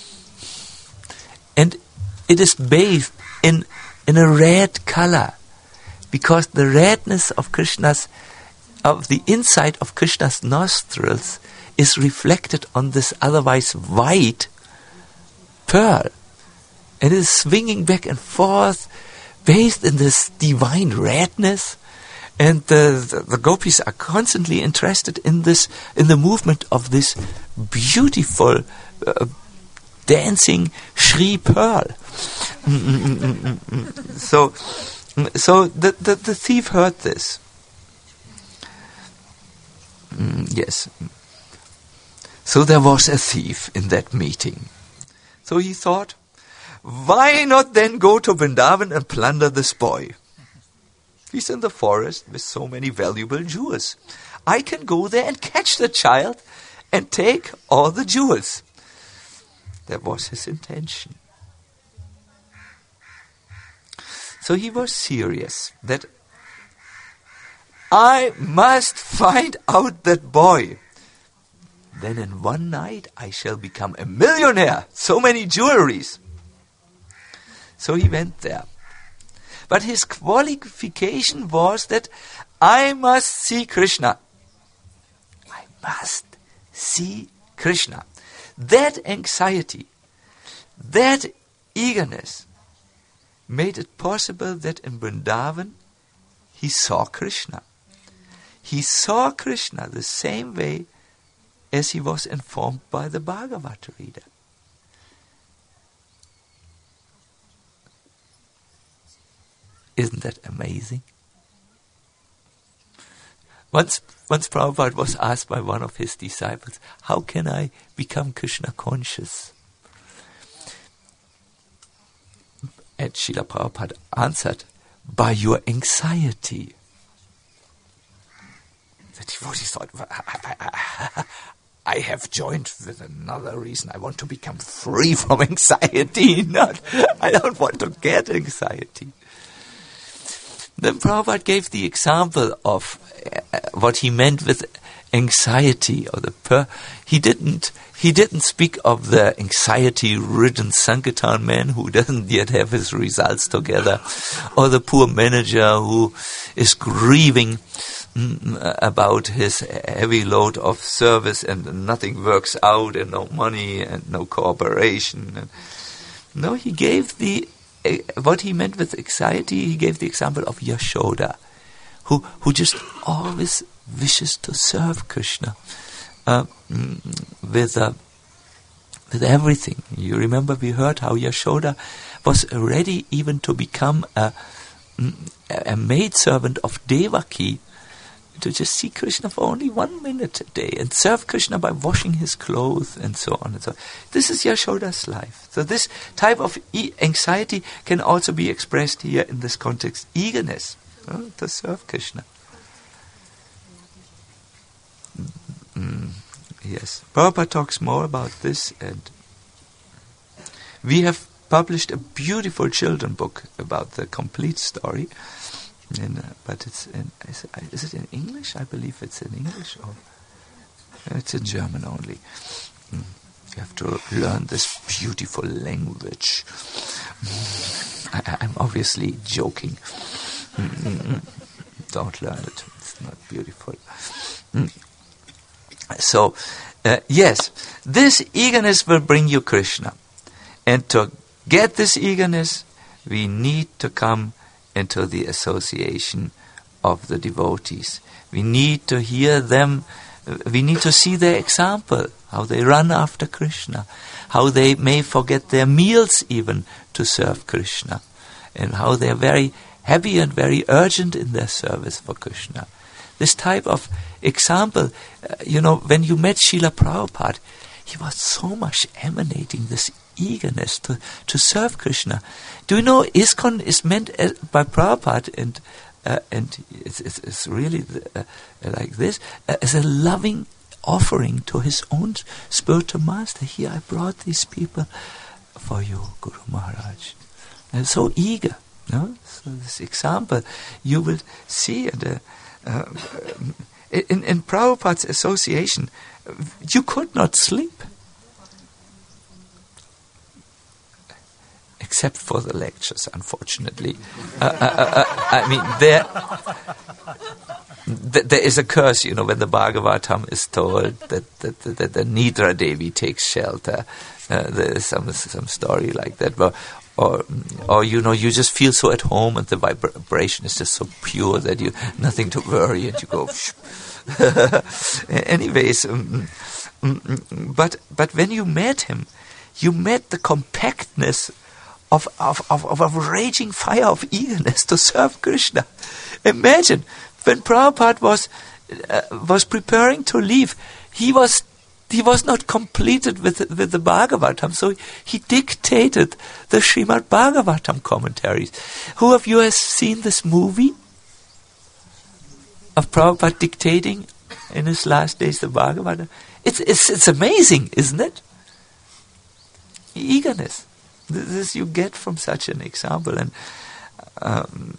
And it is bathed in, in a red color, because the redness of Krishna's, of the inside of Krishna's nostrils is reflected on this otherwise white pearl, and it is swinging back and forth, bathed in this divine redness, and the, the, the gopis are constantly interested in this, in the movement of this beautiful uh, dancing Shri Pearl. so so the, the, the thief heard this. Mm, yes. So there was a thief in that meeting. So he thought, why not then go to Vrindavan and plunder this boy? He's in the forest with so many valuable jewels. I can go there and catch the child and take all the jewels. That was his intention. So he was serious that I must find out that boy. Then in one night I shall become a millionaire. So many jewelries. So he went there. But his qualification was that I must see Krishna. I must see Krishna. That anxiety, that eagerness made it possible that in Vrindavan he saw Krishna. He saw Krishna the same way as he was informed by the Bhagavad reader. Isn't that amazing? Once, once Prabhupada was asked by one of his disciples, how can I become Krishna conscious? And Srila Prabhupada answered, by your anxiety. The devotee thought, I, I, I have joined with another reason. I want to become free from anxiety. Not, I don't want to get anxiety. Then Prabhupada gave the example of uh, what he meant with anxiety, or the per- he didn't he didn't speak of the anxiety-ridden Sankirtan man who doesn't yet have his results together, or the poor manager who is grieving mm, about his heavy load of service and nothing works out and no money and no cooperation. And no, he gave the uh, what he meant with anxiety. He gave the example of Yashoda, who who just always wishes to serve Krishna uh, with uh, with everything. You remember we heard how Yashoda was ready even to become a, a maidservant of Devaki, to just see Krishna for only one minute a day and serve Krishna by washing his clothes and so on and so on. This is Yashoda's life. So this type of e- anxiety can also be expressed here in this context. Eagerness uh, to serve Krishna. Mm, yes. Prabhupada talks more about this, and we have published a beautiful children book about the complete story. In, uh, but it's in, is, is it in English? I believe it's in English, or it's in German only. Mm. You have to learn this beautiful language. Mm. I, I'm obviously joking. Mm-mm. Don't learn it. It's not beautiful. Mm. So, uh, yes, this eagerness will bring you Krishna. And to get this eagerness, we need to come into the association of the devotees. We need to hear them, we need to see their example, how they run after Krishna, how they may forget their meals even to serve Krishna, and how they are very happy and very urgent in their service for Krishna. This type of example, uh, you know, when you met Srila Prabhupada, he was so much emanating this eagerness to, to serve Krishna. Do you know ISKCON is meant as, by Prabhupada, and uh, and it's, it's, it's really uh, like this, uh, as a loving offering to his own spiritual master. Here I brought these people for you, Guru Maharaj. And so eager. No? So this example you will see in the Uh, in, in Prabhupada's association, you could not sleep. Except for the lectures, unfortunately. Uh, uh, uh, uh, I mean, there, th- there is a curse, you know, when the Bhagavatam is told that, that, that, that the Nidra Devi takes shelter. Uh, there is some, some story like that. But, Or, or you know, you just feel so at home, and the vibration is just so pure that you nothing to worry, and you go. Anyways, um, but but when you met him, you met the compactness of of, of, of a raging fire of eagerness to serve Krishna. Imagine when Prabhupada was uh, was preparing to leave, he was he was not completed with with the Bhagavatam, so he dictated the Srimad Bhagavatam commentaries. Who of you has seen this movie of Prabhupada dictating in his last days the Bhagavatam? It's it's it's amazing, isn't it? Eagerness. This you get from such an example, and um,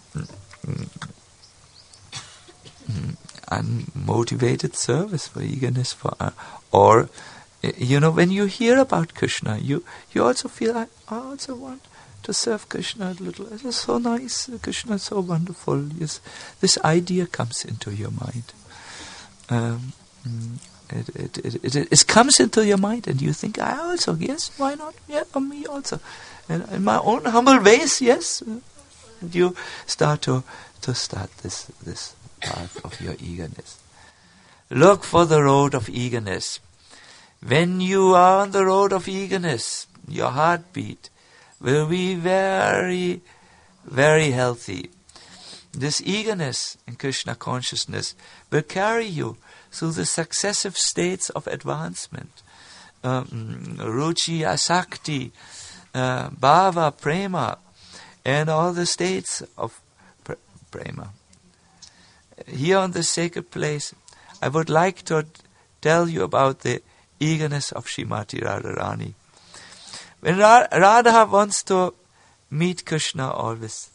unmotivated service for eagerness for, uh, or you know, when you hear about Krishna, you you also feel like, I also want to serve Krishna a little. It's so nice. Krishna is so wonderful. Yes, this idea comes into your mind. Um, It, it, it, it, it comes into your mind, and you think, I also, yes, why not? Yeah, for me also. And in my own humble ways, yes. And you start to to start this this path of your eagerness. Look for the road of eagerness. When you are on the road of eagerness, your heartbeat will be very, very healthy. This eagerness in Krishna consciousness will carry you through the successive states of advancement. Um, Ruchi, Asakti, uh, Bhava, Prema, and all the states of pre- Prema. Here on this sacred place, I would like to tell you about the eagerness of Srimati Radharani. When Ra- Radha wants to meet Krishna always,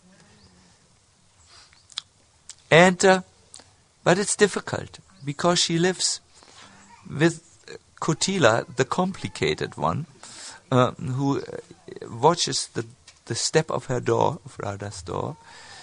and uh, but it's difficult, because she lives with Kotila, the complicated one, uh, who watches the the step of her door, of Radha's door,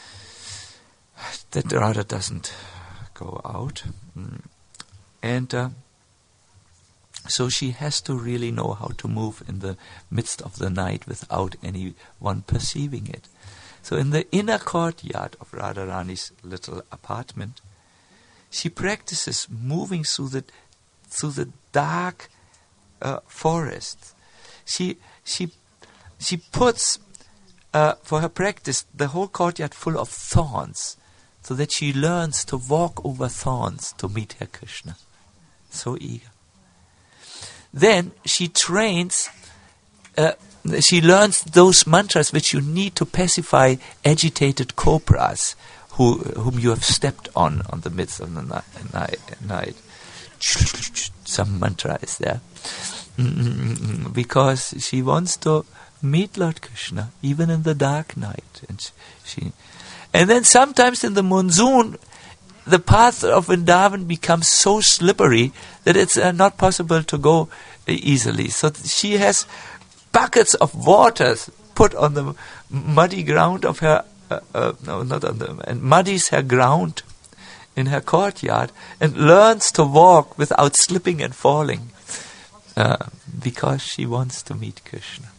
that Radha doesn't go out. Mm. And uh, so she has to really know how to move in the midst of the night without anyone perceiving it. So in the inner courtyard of Radharani's little apartment, she practices moving through the through the dark uh, forest. She she she puts uh, for her practice the whole courtyard full of thorns, so that she learns to walk over thorns to meet her Krishna. So eager. Then she trains. Uh, she learns those mantras which you need to pacify agitated cobras, Who, whom you have stepped on on the midst of the ni- night, night. Some mantra is there. Mm-hmm. Because she wants to meet Lord Krishna even in the dark night. And she, she, and then sometimes in the monsoon, the path of Vrindavan becomes so slippery that it's uh, not possible to go uh, easily. So th- she has buckets of water put on the muddy ground of her Uh, uh, no, not on the, and muddies her ground in her courtyard and learns to walk without slipping and falling, uh, because she wants to meet Krishna.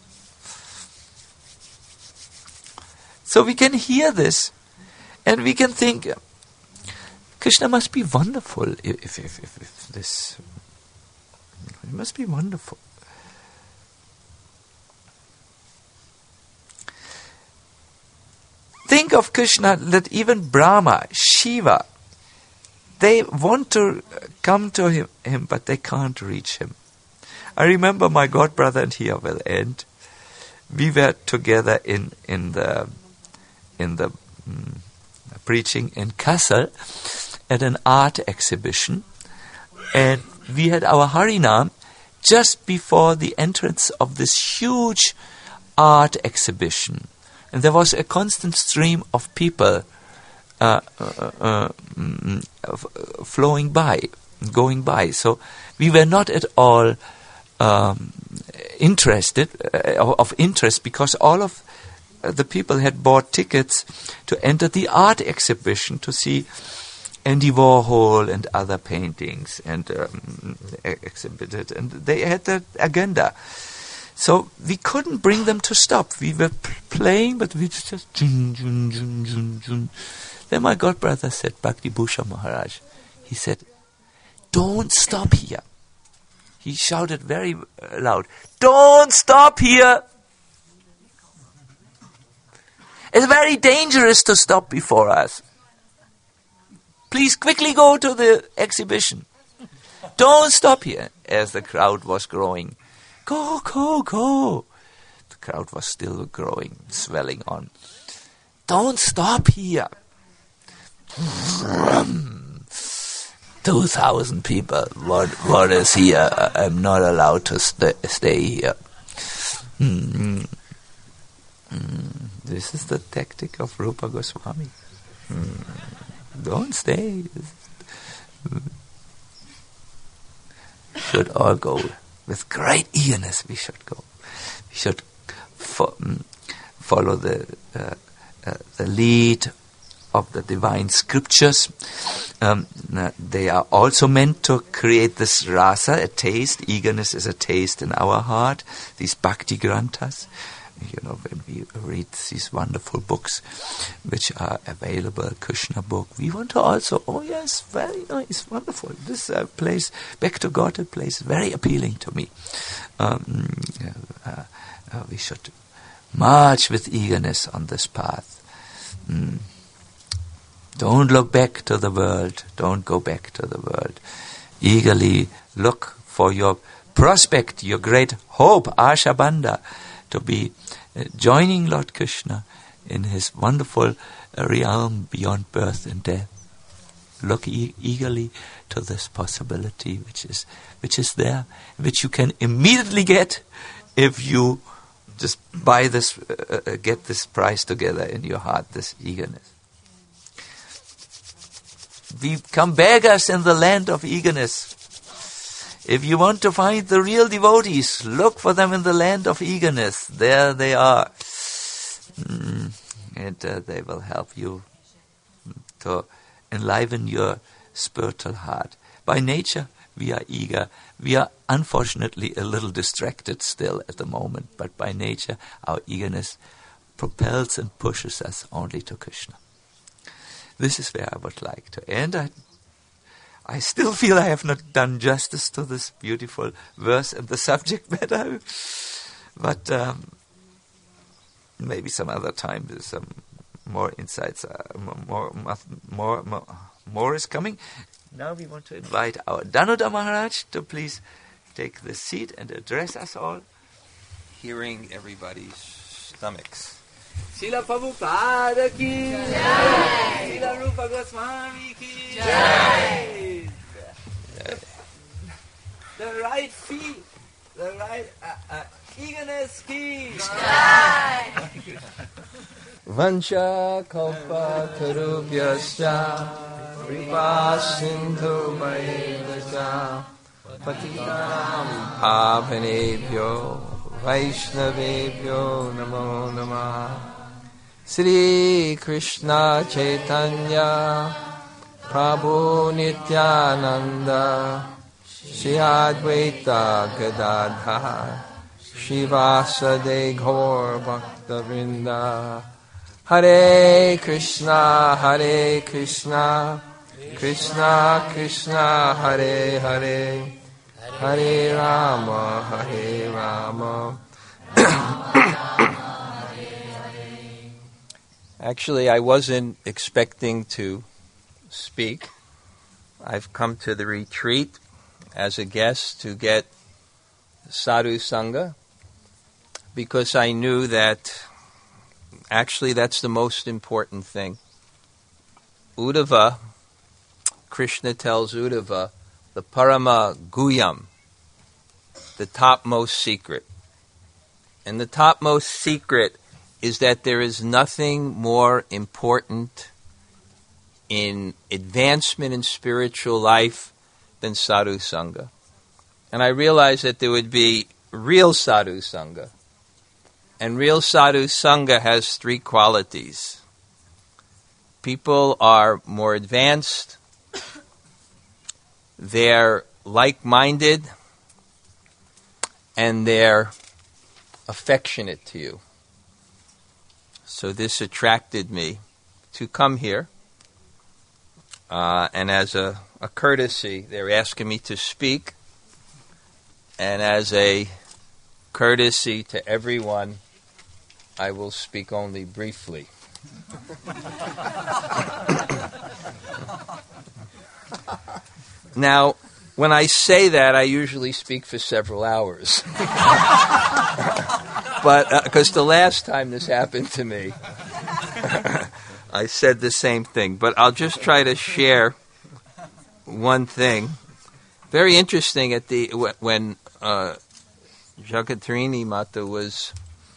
So we can hear this, and we can think, Krishna must be wonderful. If, if, if, if this, it must be wonderful. Think of Krishna, that even Brahma, Shiva, they want to come to him, him, but they can't reach him. I remember my godbrother, and here will end. We were together in in the in the mm, preaching in Kassel at an art exhibition, and we had our Harinam just before the entrance of this huge art exhibition. And there was a constant stream of people uh, uh, uh, mm, f- flowing by, going by. So we were not at all um, interested, uh, of interest, because all of uh, the people had bought tickets to enter the art exhibition to see Andy Warhol and other paintings and um, exhibited. And they had the agenda. So we couldn't bring them to stop. We were p- playing, but we just... Jun, jun, jun, jun, jun. Then my godbrother said, Bhakti Bhushan Maharaj, he said, don't stop here. he shouted very loud, "Don't stop here! It's very dangerous to stop before us. Please quickly go to the exhibition. Don't stop here," as the crowd was growing. "Go, go, go." The crowd was still growing, swelling on. "Don't stop here." Two thousand people. What? What is here? I'm not allowed to st- stay here. Mm-hmm. Mm. This is the tactic of Rupa Goswami. Mm. Don't stay. Should all go with great eagerness. We should go. We should fo- mm, follow the uh, uh, the lead of the divine scriptures. Um, they are also meant to create this rasa, a taste. Eagerness is a taste in our heart. These bhakti granthas. You know, when we read these wonderful books which are available, Krishna book, we want to also, oh yes, very nice, wonderful. This uh, place, back to God, it place very appealing to me. Um, uh, uh, we should march with eagerness on this path. Mm. Don't look back to the world. Don't go back to the world. Eagerly look for your prospect, your great hope, Asha Bandha, to be uh, joining Lord Krishna in his wonderful uh, realm beyond birth and death. Look e- eagerly to this possibility which is which is there, which you can immediately get if you just buy this, uh, uh, get this prize together in your heart, this eagerness. We become beggars in the land of eagerness. If you want to find the real devotees, look for them in the land of eagerness. There they are. Mm, and uh, they will help you to enliven your spiritual heart. By nature, we are eager. We are unfortunately a little distracted still at the moment, but by nature, our eagerness propels and pushes us only to Krishna. This is where I would like to end. I I still feel I have not done justice to this beautiful verse and the subject matter, but um, maybe some other time some more insights, uh, more, more, more, more is coming. Now we want to invite our Danuda Maharaj to please take the seat and address us all. Hearing everybody's stomachs. Srila Prabhupada ki Jai! Srila Rupa Goswami ki Jai! The, the right feet, the right uh, uh, eagerness ki Jai! Vancha kalpa tarubhyascha kripa sindhu bhaivascha patitam pavanebhyo Vaishnavebhyo namo namah. Sri Krishna Chaitanya Prabhu Nityananda Shri Advaita Gadadhar Shivasade Gaur Bhaktavrinda. Hare Krishna Hare Krishna Krishna Krishna Hare Hare Hare Rama, Hare Rama. Actually, I wasn't expecting to speak. I've come to the retreat as a guest to get sadhu sangha because I knew that actually that's the most important thing. Uddhava, Krishna tells Uddhava, the Parama Guyam, the topmost secret. And the topmost secret is that there is nothing more important in advancement in spiritual life than sadhu sangha. And I realized that there would be real sadhu sangha. And real sadhu sangha has three qualities. People are more advanced, they're like-minded, and they're affectionate to you. So this attracted me to come here. Uh, and as a, a courtesy, they're asking me to speak. and as a courtesy to everyone, I will speak only briefly. Now, when I say that, I usually speak for several hours. But, because uh, the last time this happened to me, I said the same thing. But I'll just try to share one thing. Very interesting at the when uh, Jagatarini Mata was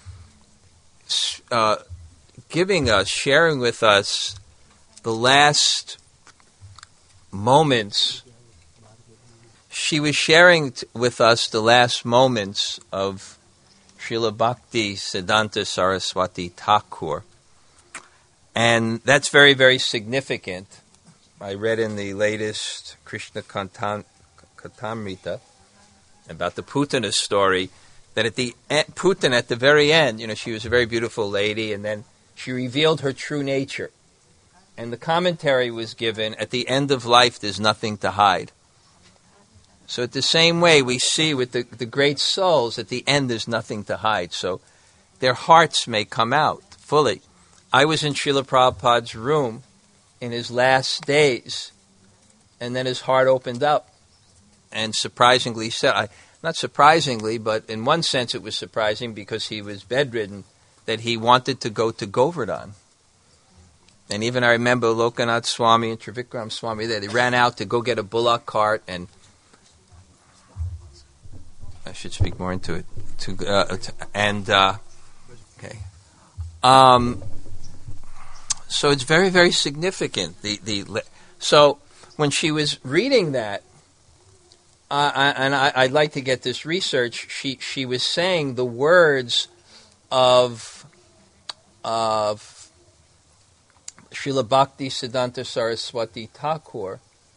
uh, giving us, sharing with us the last moments. She was sharing t- with us the last moments of Srila Bhakti Siddhanta Saraswati Thakur. And that's very, very significant. I read in the latest Krishna Katam- Katamrita about the Putana story that at the e- Putana, at the very end, you know, she was a very beautiful lady, and then she revealed her true nature. And the commentary was given, at the end of life, there's nothing to hide. So at the same way, we see with the, the great souls, at the end there's nothing to hide. So their hearts may come out fully. I was in Srila Prabhupada's room in his last days, and then his heart opened up. And surprisingly said, I, not surprisingly, but in one sense it was surprising because he was bedridden, that he wanted to go to Govardhan. And even I remember Lokanath Swami and Trivikram Swami there, they ran out to go get a bullock cart, and I should speak more into it. To, uh, to, and uh, okay, um, so it's very, very significant. The the so when she was reading that, uh, I, and I, I'd like to get this research. She she was saying the words of of Srila Bhakti Siddhanta Saraswati Thakur,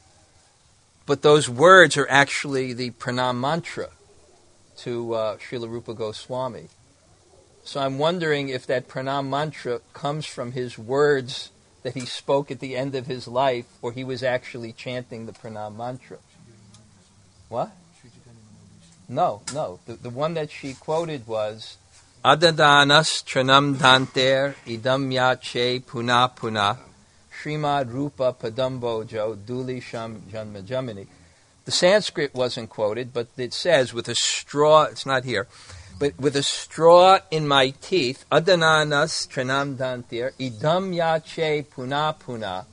but those words are actually the pranam mantra to uh, Srila Rupa Goswami. So I'm wondering if that pranam mantra comes from his words that he spoke at the end of his life, or he was actually chanting the pranam mantra. What? No, no. The, the one that she quoted was Adadanas Tranam Danter Idam Yache Puna Puna Srimad Rupa Padambojo Duli Sham Janma Jamini. The Sanskrit wasn't quoted, but it says, with a straw, it's not here, but with a straw in my teeth, Adananas Tranam Dantir, Idam Yache Puna Puna.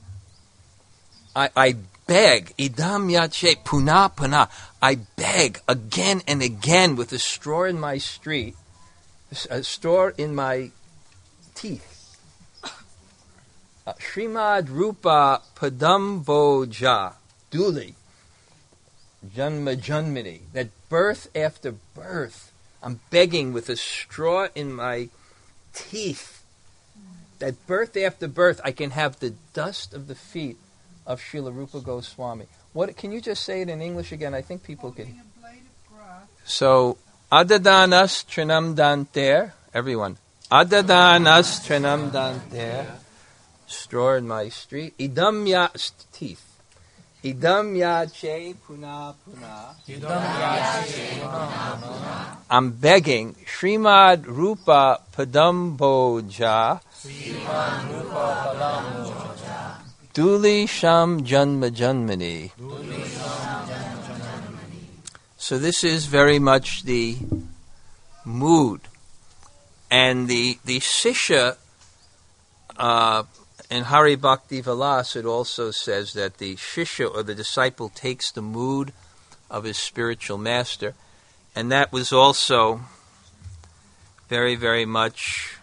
I, I beg, Idam Yache Puna Puna. I beg again and again with a straw in my street, a straw in my teeth. Uh, Srimad Rupa Padamboja Duli. Janma Janmini, that birth after birth, I'm begging with a straw in my teeth, that birth after birth, I can have the dust of the feet of Srila Rupa Goswami. What? Can you just say it in English again? I think people can. So, Adadanas Trinam Danter, everyone. Adadanas Trinam Danter, straw in my street, Idam Ya, teeth. Idam yache puna puna. Idam yache puna puna. I'm begging Srimad Rupa Padamboja. Srimad Rupa Padamboja. Duli Sham Janma Janmani. Duli Sham Janma Janmani. So this is very much the mood, and the the Sishya. Uh, In Hari Bhakti Vilas, it also says that the shishya, or the disciple, takes the mood of his spiritual master. And that was also very, very much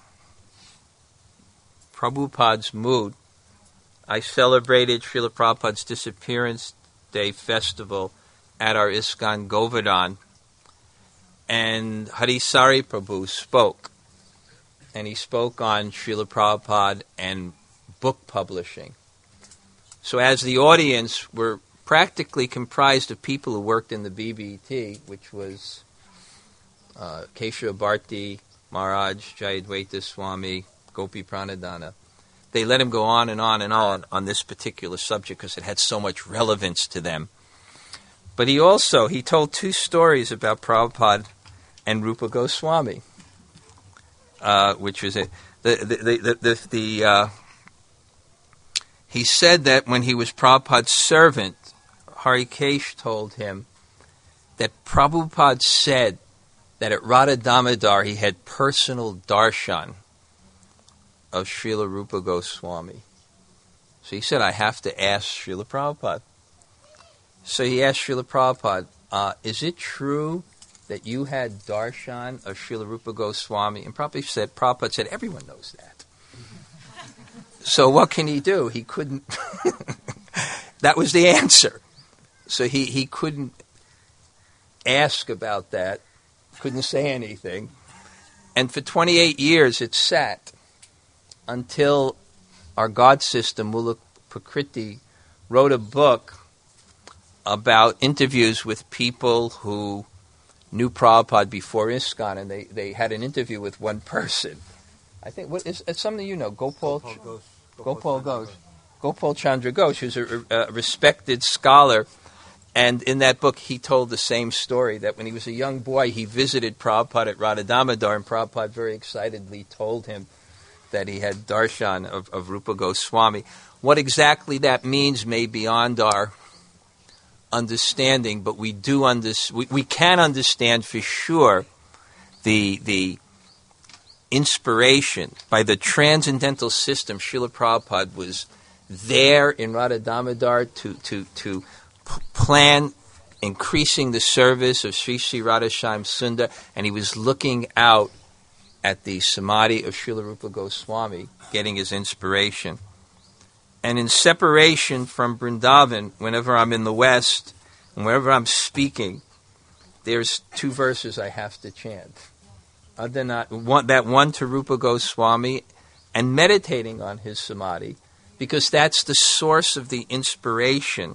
Prabhupada's mood. I celebrated Srila Prabhupada's Disappearance Day festival at our ISKCON Govardhan. And Harisari Prabhu spoke. And he spoke on Srila Prabhupada and book publishing. So as the audience were practically comprised of people who worked in the B B T, which was uh, Keshava Bharti, Maharaj, Jayadvaita Swami, Gopi Pranadhana. They let him go on and on and on on this particular subject because it had so much relevance to them. But he also, he told two stories about Prabhupada and Rupa Goswami, uh, which was it. The, the, the, the, the, the uh, he said that when he was Prabhupada's servant, Harikesh told him that Prabhupada said that at Radha Damodar he had personal darshan of Srila Rupa Goswami. So he said, I have to ask Srila Prabhupada. So he asked Srila Prabhupada, uh, is it true that you had darshan of Srila Rupa Goswami? And Prabhupada said, Prabhupada said, everyone knows that. So what can he do? He couldn't. That was the answer. So he, he couldn't ask about that, couldn't say anything. And for twenty-eight years it sat until our God system, Mula Prakriti, wrote a book about interviews with people who knew Prabhupada before ISKCON, and they, they had an interview with one person. I think, what is it's something you know, Gopal, Gopal Ghosh. Gopal Ghosh. Gopal Chandra Ghosh, who's a, a respected scholar. And in that book, he told the same story, that when he was a young boy, he visited Prabhupada at Radha Damodar, and Prabhupada very excitedly told him that he had darshan of, of Rupa Goswami. What exactly that means may be beyond our understanding, but we do under, we, we can understand for sure the the inspiration by the transcendental system. Srila Prabhupada was there in Radha Damodar to to to p- plan increasing the service of Sri Sri Radhashyam Sundar, and he was looking out at the samadhi of Srila Rupa Goswami, getting his inspiration. And in separation from Vrindavan, whenever I'm in the West, and wherever I'm speaking, there's two verses I have to chant. Adana, one, that one to Rupa Goswami, and meditating on his samadhi, because that's the source of the inspiration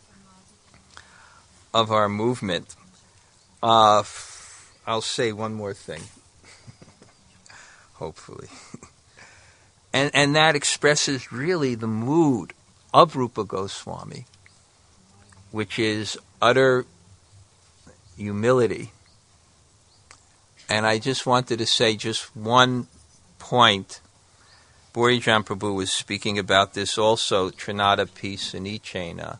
of our movement. Uh, I'll say one more thing, hopefully. And and that expresses really the mood of Rupa Goswami, which is utter humility. And I just wanted to say just one point. Borijan Prabhu was speaking about this also, Trinada Peace and Ichena,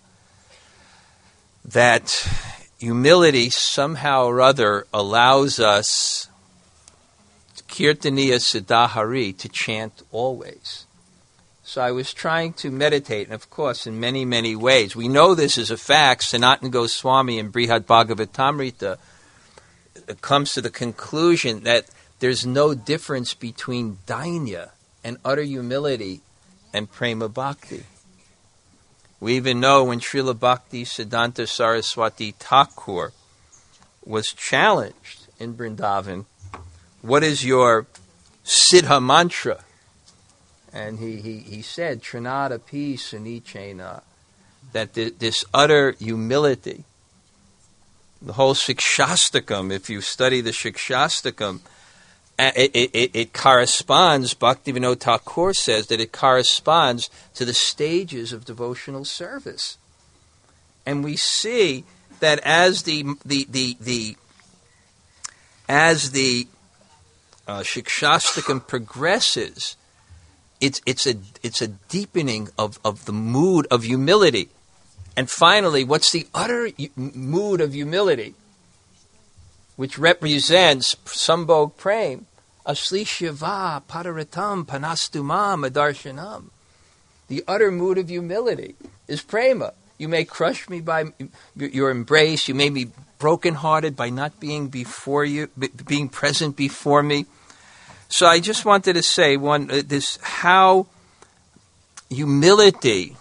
that humility somehow or other allows us Kirtaniya Siddhahari, to chant always. So I was trying to meditate, and of course in many, many ways. We know this is a fact. Sanatana Goswami in Brihad Bhagavatamrita comes to the conclusion that there's no difference between dainya and utter humility and prema bhakti. We even know when Srila Bhakti Siddhanta Saraswati Thakur was challenged in Vrindavan, what is your Siddha mantra? And he, he, he said, Trinada Peace and Ichena, that th- this utter humility, the whole Shikshastakam, if you study the Shikshastakam, it, it, it, it corresponds, Bhaktivinoda Thakur says that it corresponds to the stages of devotional service. And we see that as the the the, the as the Uh, Shikshastakam progresses, it's it's a it's a deepening of, of the mood of humility. And finally, what's the utter u- mood of humility? Which represents Sambhog Prem, Asli Shiva Padaratam Panastumam Adarshanam. The utter mood of humility is prema. You may crush me by your embrace, you may be brokenhearted by not being before you, being present before me. So I just wanted to say one uh, this how humility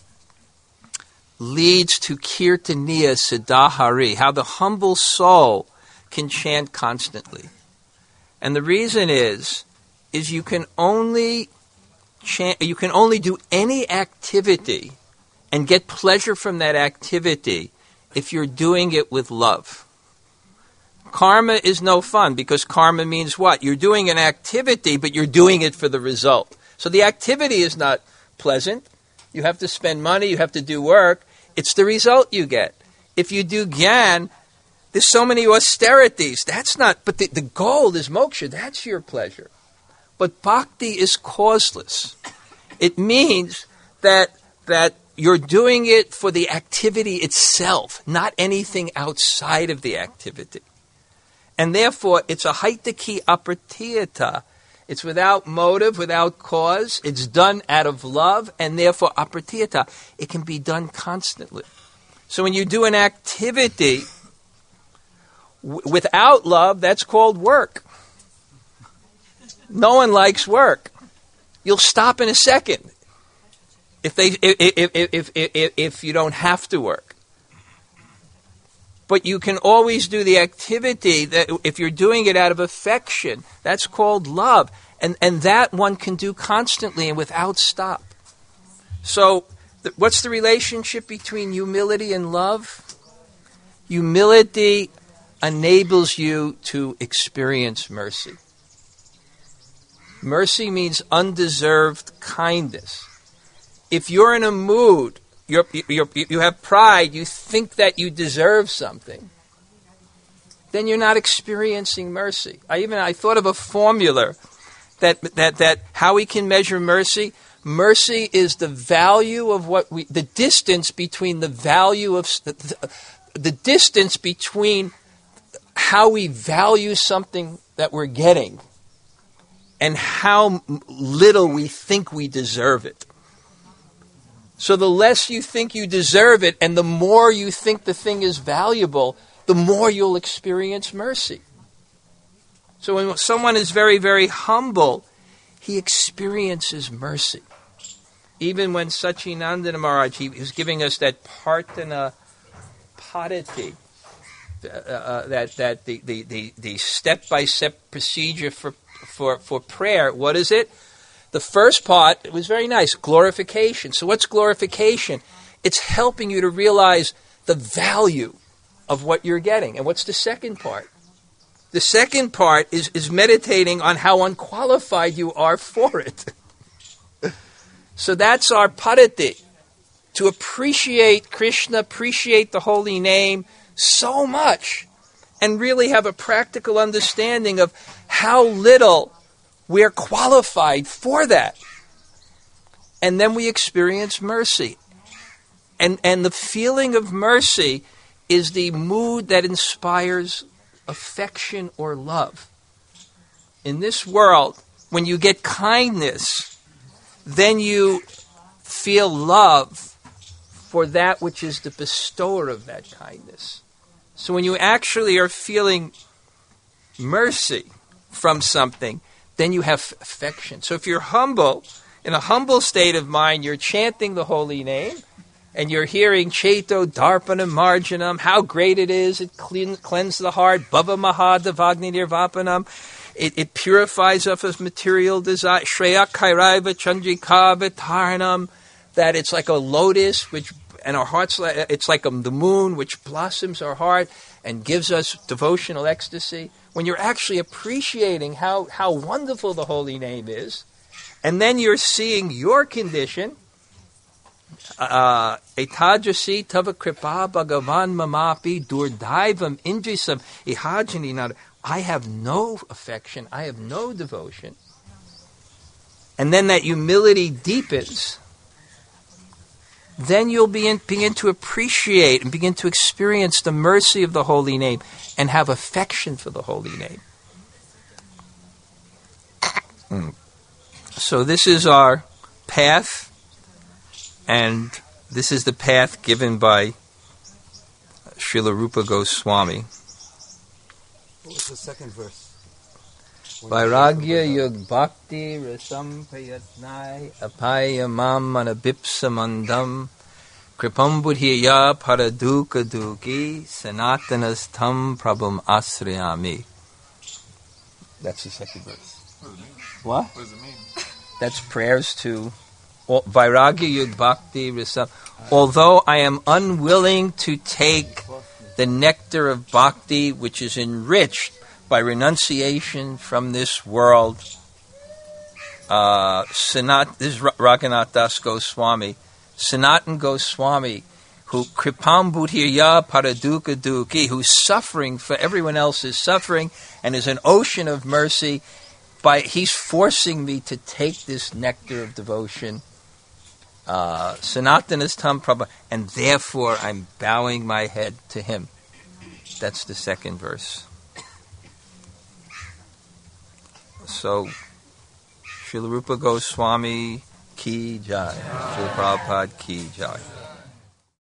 leads to Kirtaniya Siddhahari, how the humble soul can chant constantly. And the reason is is you can only chant, you can only do any activity and get pleasure from that activity if you're doing it with love. Karma is no fun, because karma means what? You're doing an activity, but you're doing it for the result. So the activity is not pleasant. You have to spend money, you have to do work. It's the result you get. If you do Gyan, there's so many austerities. That's not, but the, the goal is moksha. That's your pleasure. But bhakti is causeless. It means that that you're doing it for the activity itself, not anything outside of the activity. And therefore, it's a haitaki apratiyata. It's without motive, without cause. It's done out of love, and therefore apratiyata. It can be done constantly. So when you do an activity w- without love, that's called work. No one likes work. You'll stop in a second if they if if if if, if, if you don't have to work. But you can always do the activity that if you're doing it out of affection, that's called love. And and that one can do constantly and without stop. So th- what's the relationship between humility and love? Humility enables you to experience mercy. Mercy means undeserved kindness. If you're in a mood, you're, you're, you have pride, you think that you deserve something, then you're not experiencing mercy. I even I thought of a formula that that that how we can measure mercy. Mercy is the value of what we, the distance between the value of the, the distance between how we value something that we're getting and how little we think we deserve it. So the less you think you deserve it and the more you think the thing is valuable, the more you'll experience mercy. So when someone is very, very humble, he experiences mercy. Even when Sachinandana Maharaj, he was giving us that Partana Padati, uh, uh, that that the, the, the, the step-by-step procedure for, for, for prayer. What is it? The first part, it was very nice, glorification. So what's glorification? It's helping you to realize the value of what you're getting. And what's the second part? The second part is, is meditating on how unqualified you are for it. So that's our padati, to appreciate Krishna, appreciate the holy name so much, and really have a practical understanding of how little we're qualified for that. And then we experience mercy. And and the feeling of mercy is the mood that inspires affection or love. In this world, when you get kindness, then you feel love for that which is the bestower of that kindness. So when you actually are feeling mercy from something, then you have affection. So if you're humble, in a humble state of mind, you're chanting the holy name, and you're hearing Cheto Darpanam Marjanam, how great it is, it clean, cleanses the heart, Bhava Mahadavagni Nirvapanam, it, it purifies us of material desire, Shreya Kairaiva Chandrika Vitaranam, that it's like a lotus, which, and our hearts, it's like a, the moon, which blossoms our heart and gives us devotional ecstasy. When you're actually appreciating how, how wonderful the holy name is, and then you're seeing your condition, Etadjasi tava kripa bhagavan mamapi durdaivam indrisam ihajani. I have no affection, I have no devotion. And then that humility deepens. Then you'll begin, begin to appreciate and begin to experience the mercy of the holy name and have affection for the holy name. Mm. So this is our path, and this is the path given by Srila Rupa Goswami. What was the second verse? Vairagya yug bhakti rasam payatnai apaya mam manabipsa mandam kripam buddhiya paraduka duki sanatanas tam prabham asrayami. That's the second verse. What? What does it mean? That's prayers to Vairagya yug bhakti rasam. Although I am unwilling to take the nectar of bhakti, which is enriched by renunciation from this world, uh, Sanat, this is Raghunath Das Goswami, Sanatan Goswami, who kripam buddhya paraduka duki, who's suffering for everyone else's suffering and is an ocean of mercy. By he's forcing me to take this nectar of devotion, uh, Sanatanistam Prabha, and therefore I'm bowing my head to him. That's the second verse. So, Srila Rupa Goswami ki jai, Srila Prabhupada ki jai.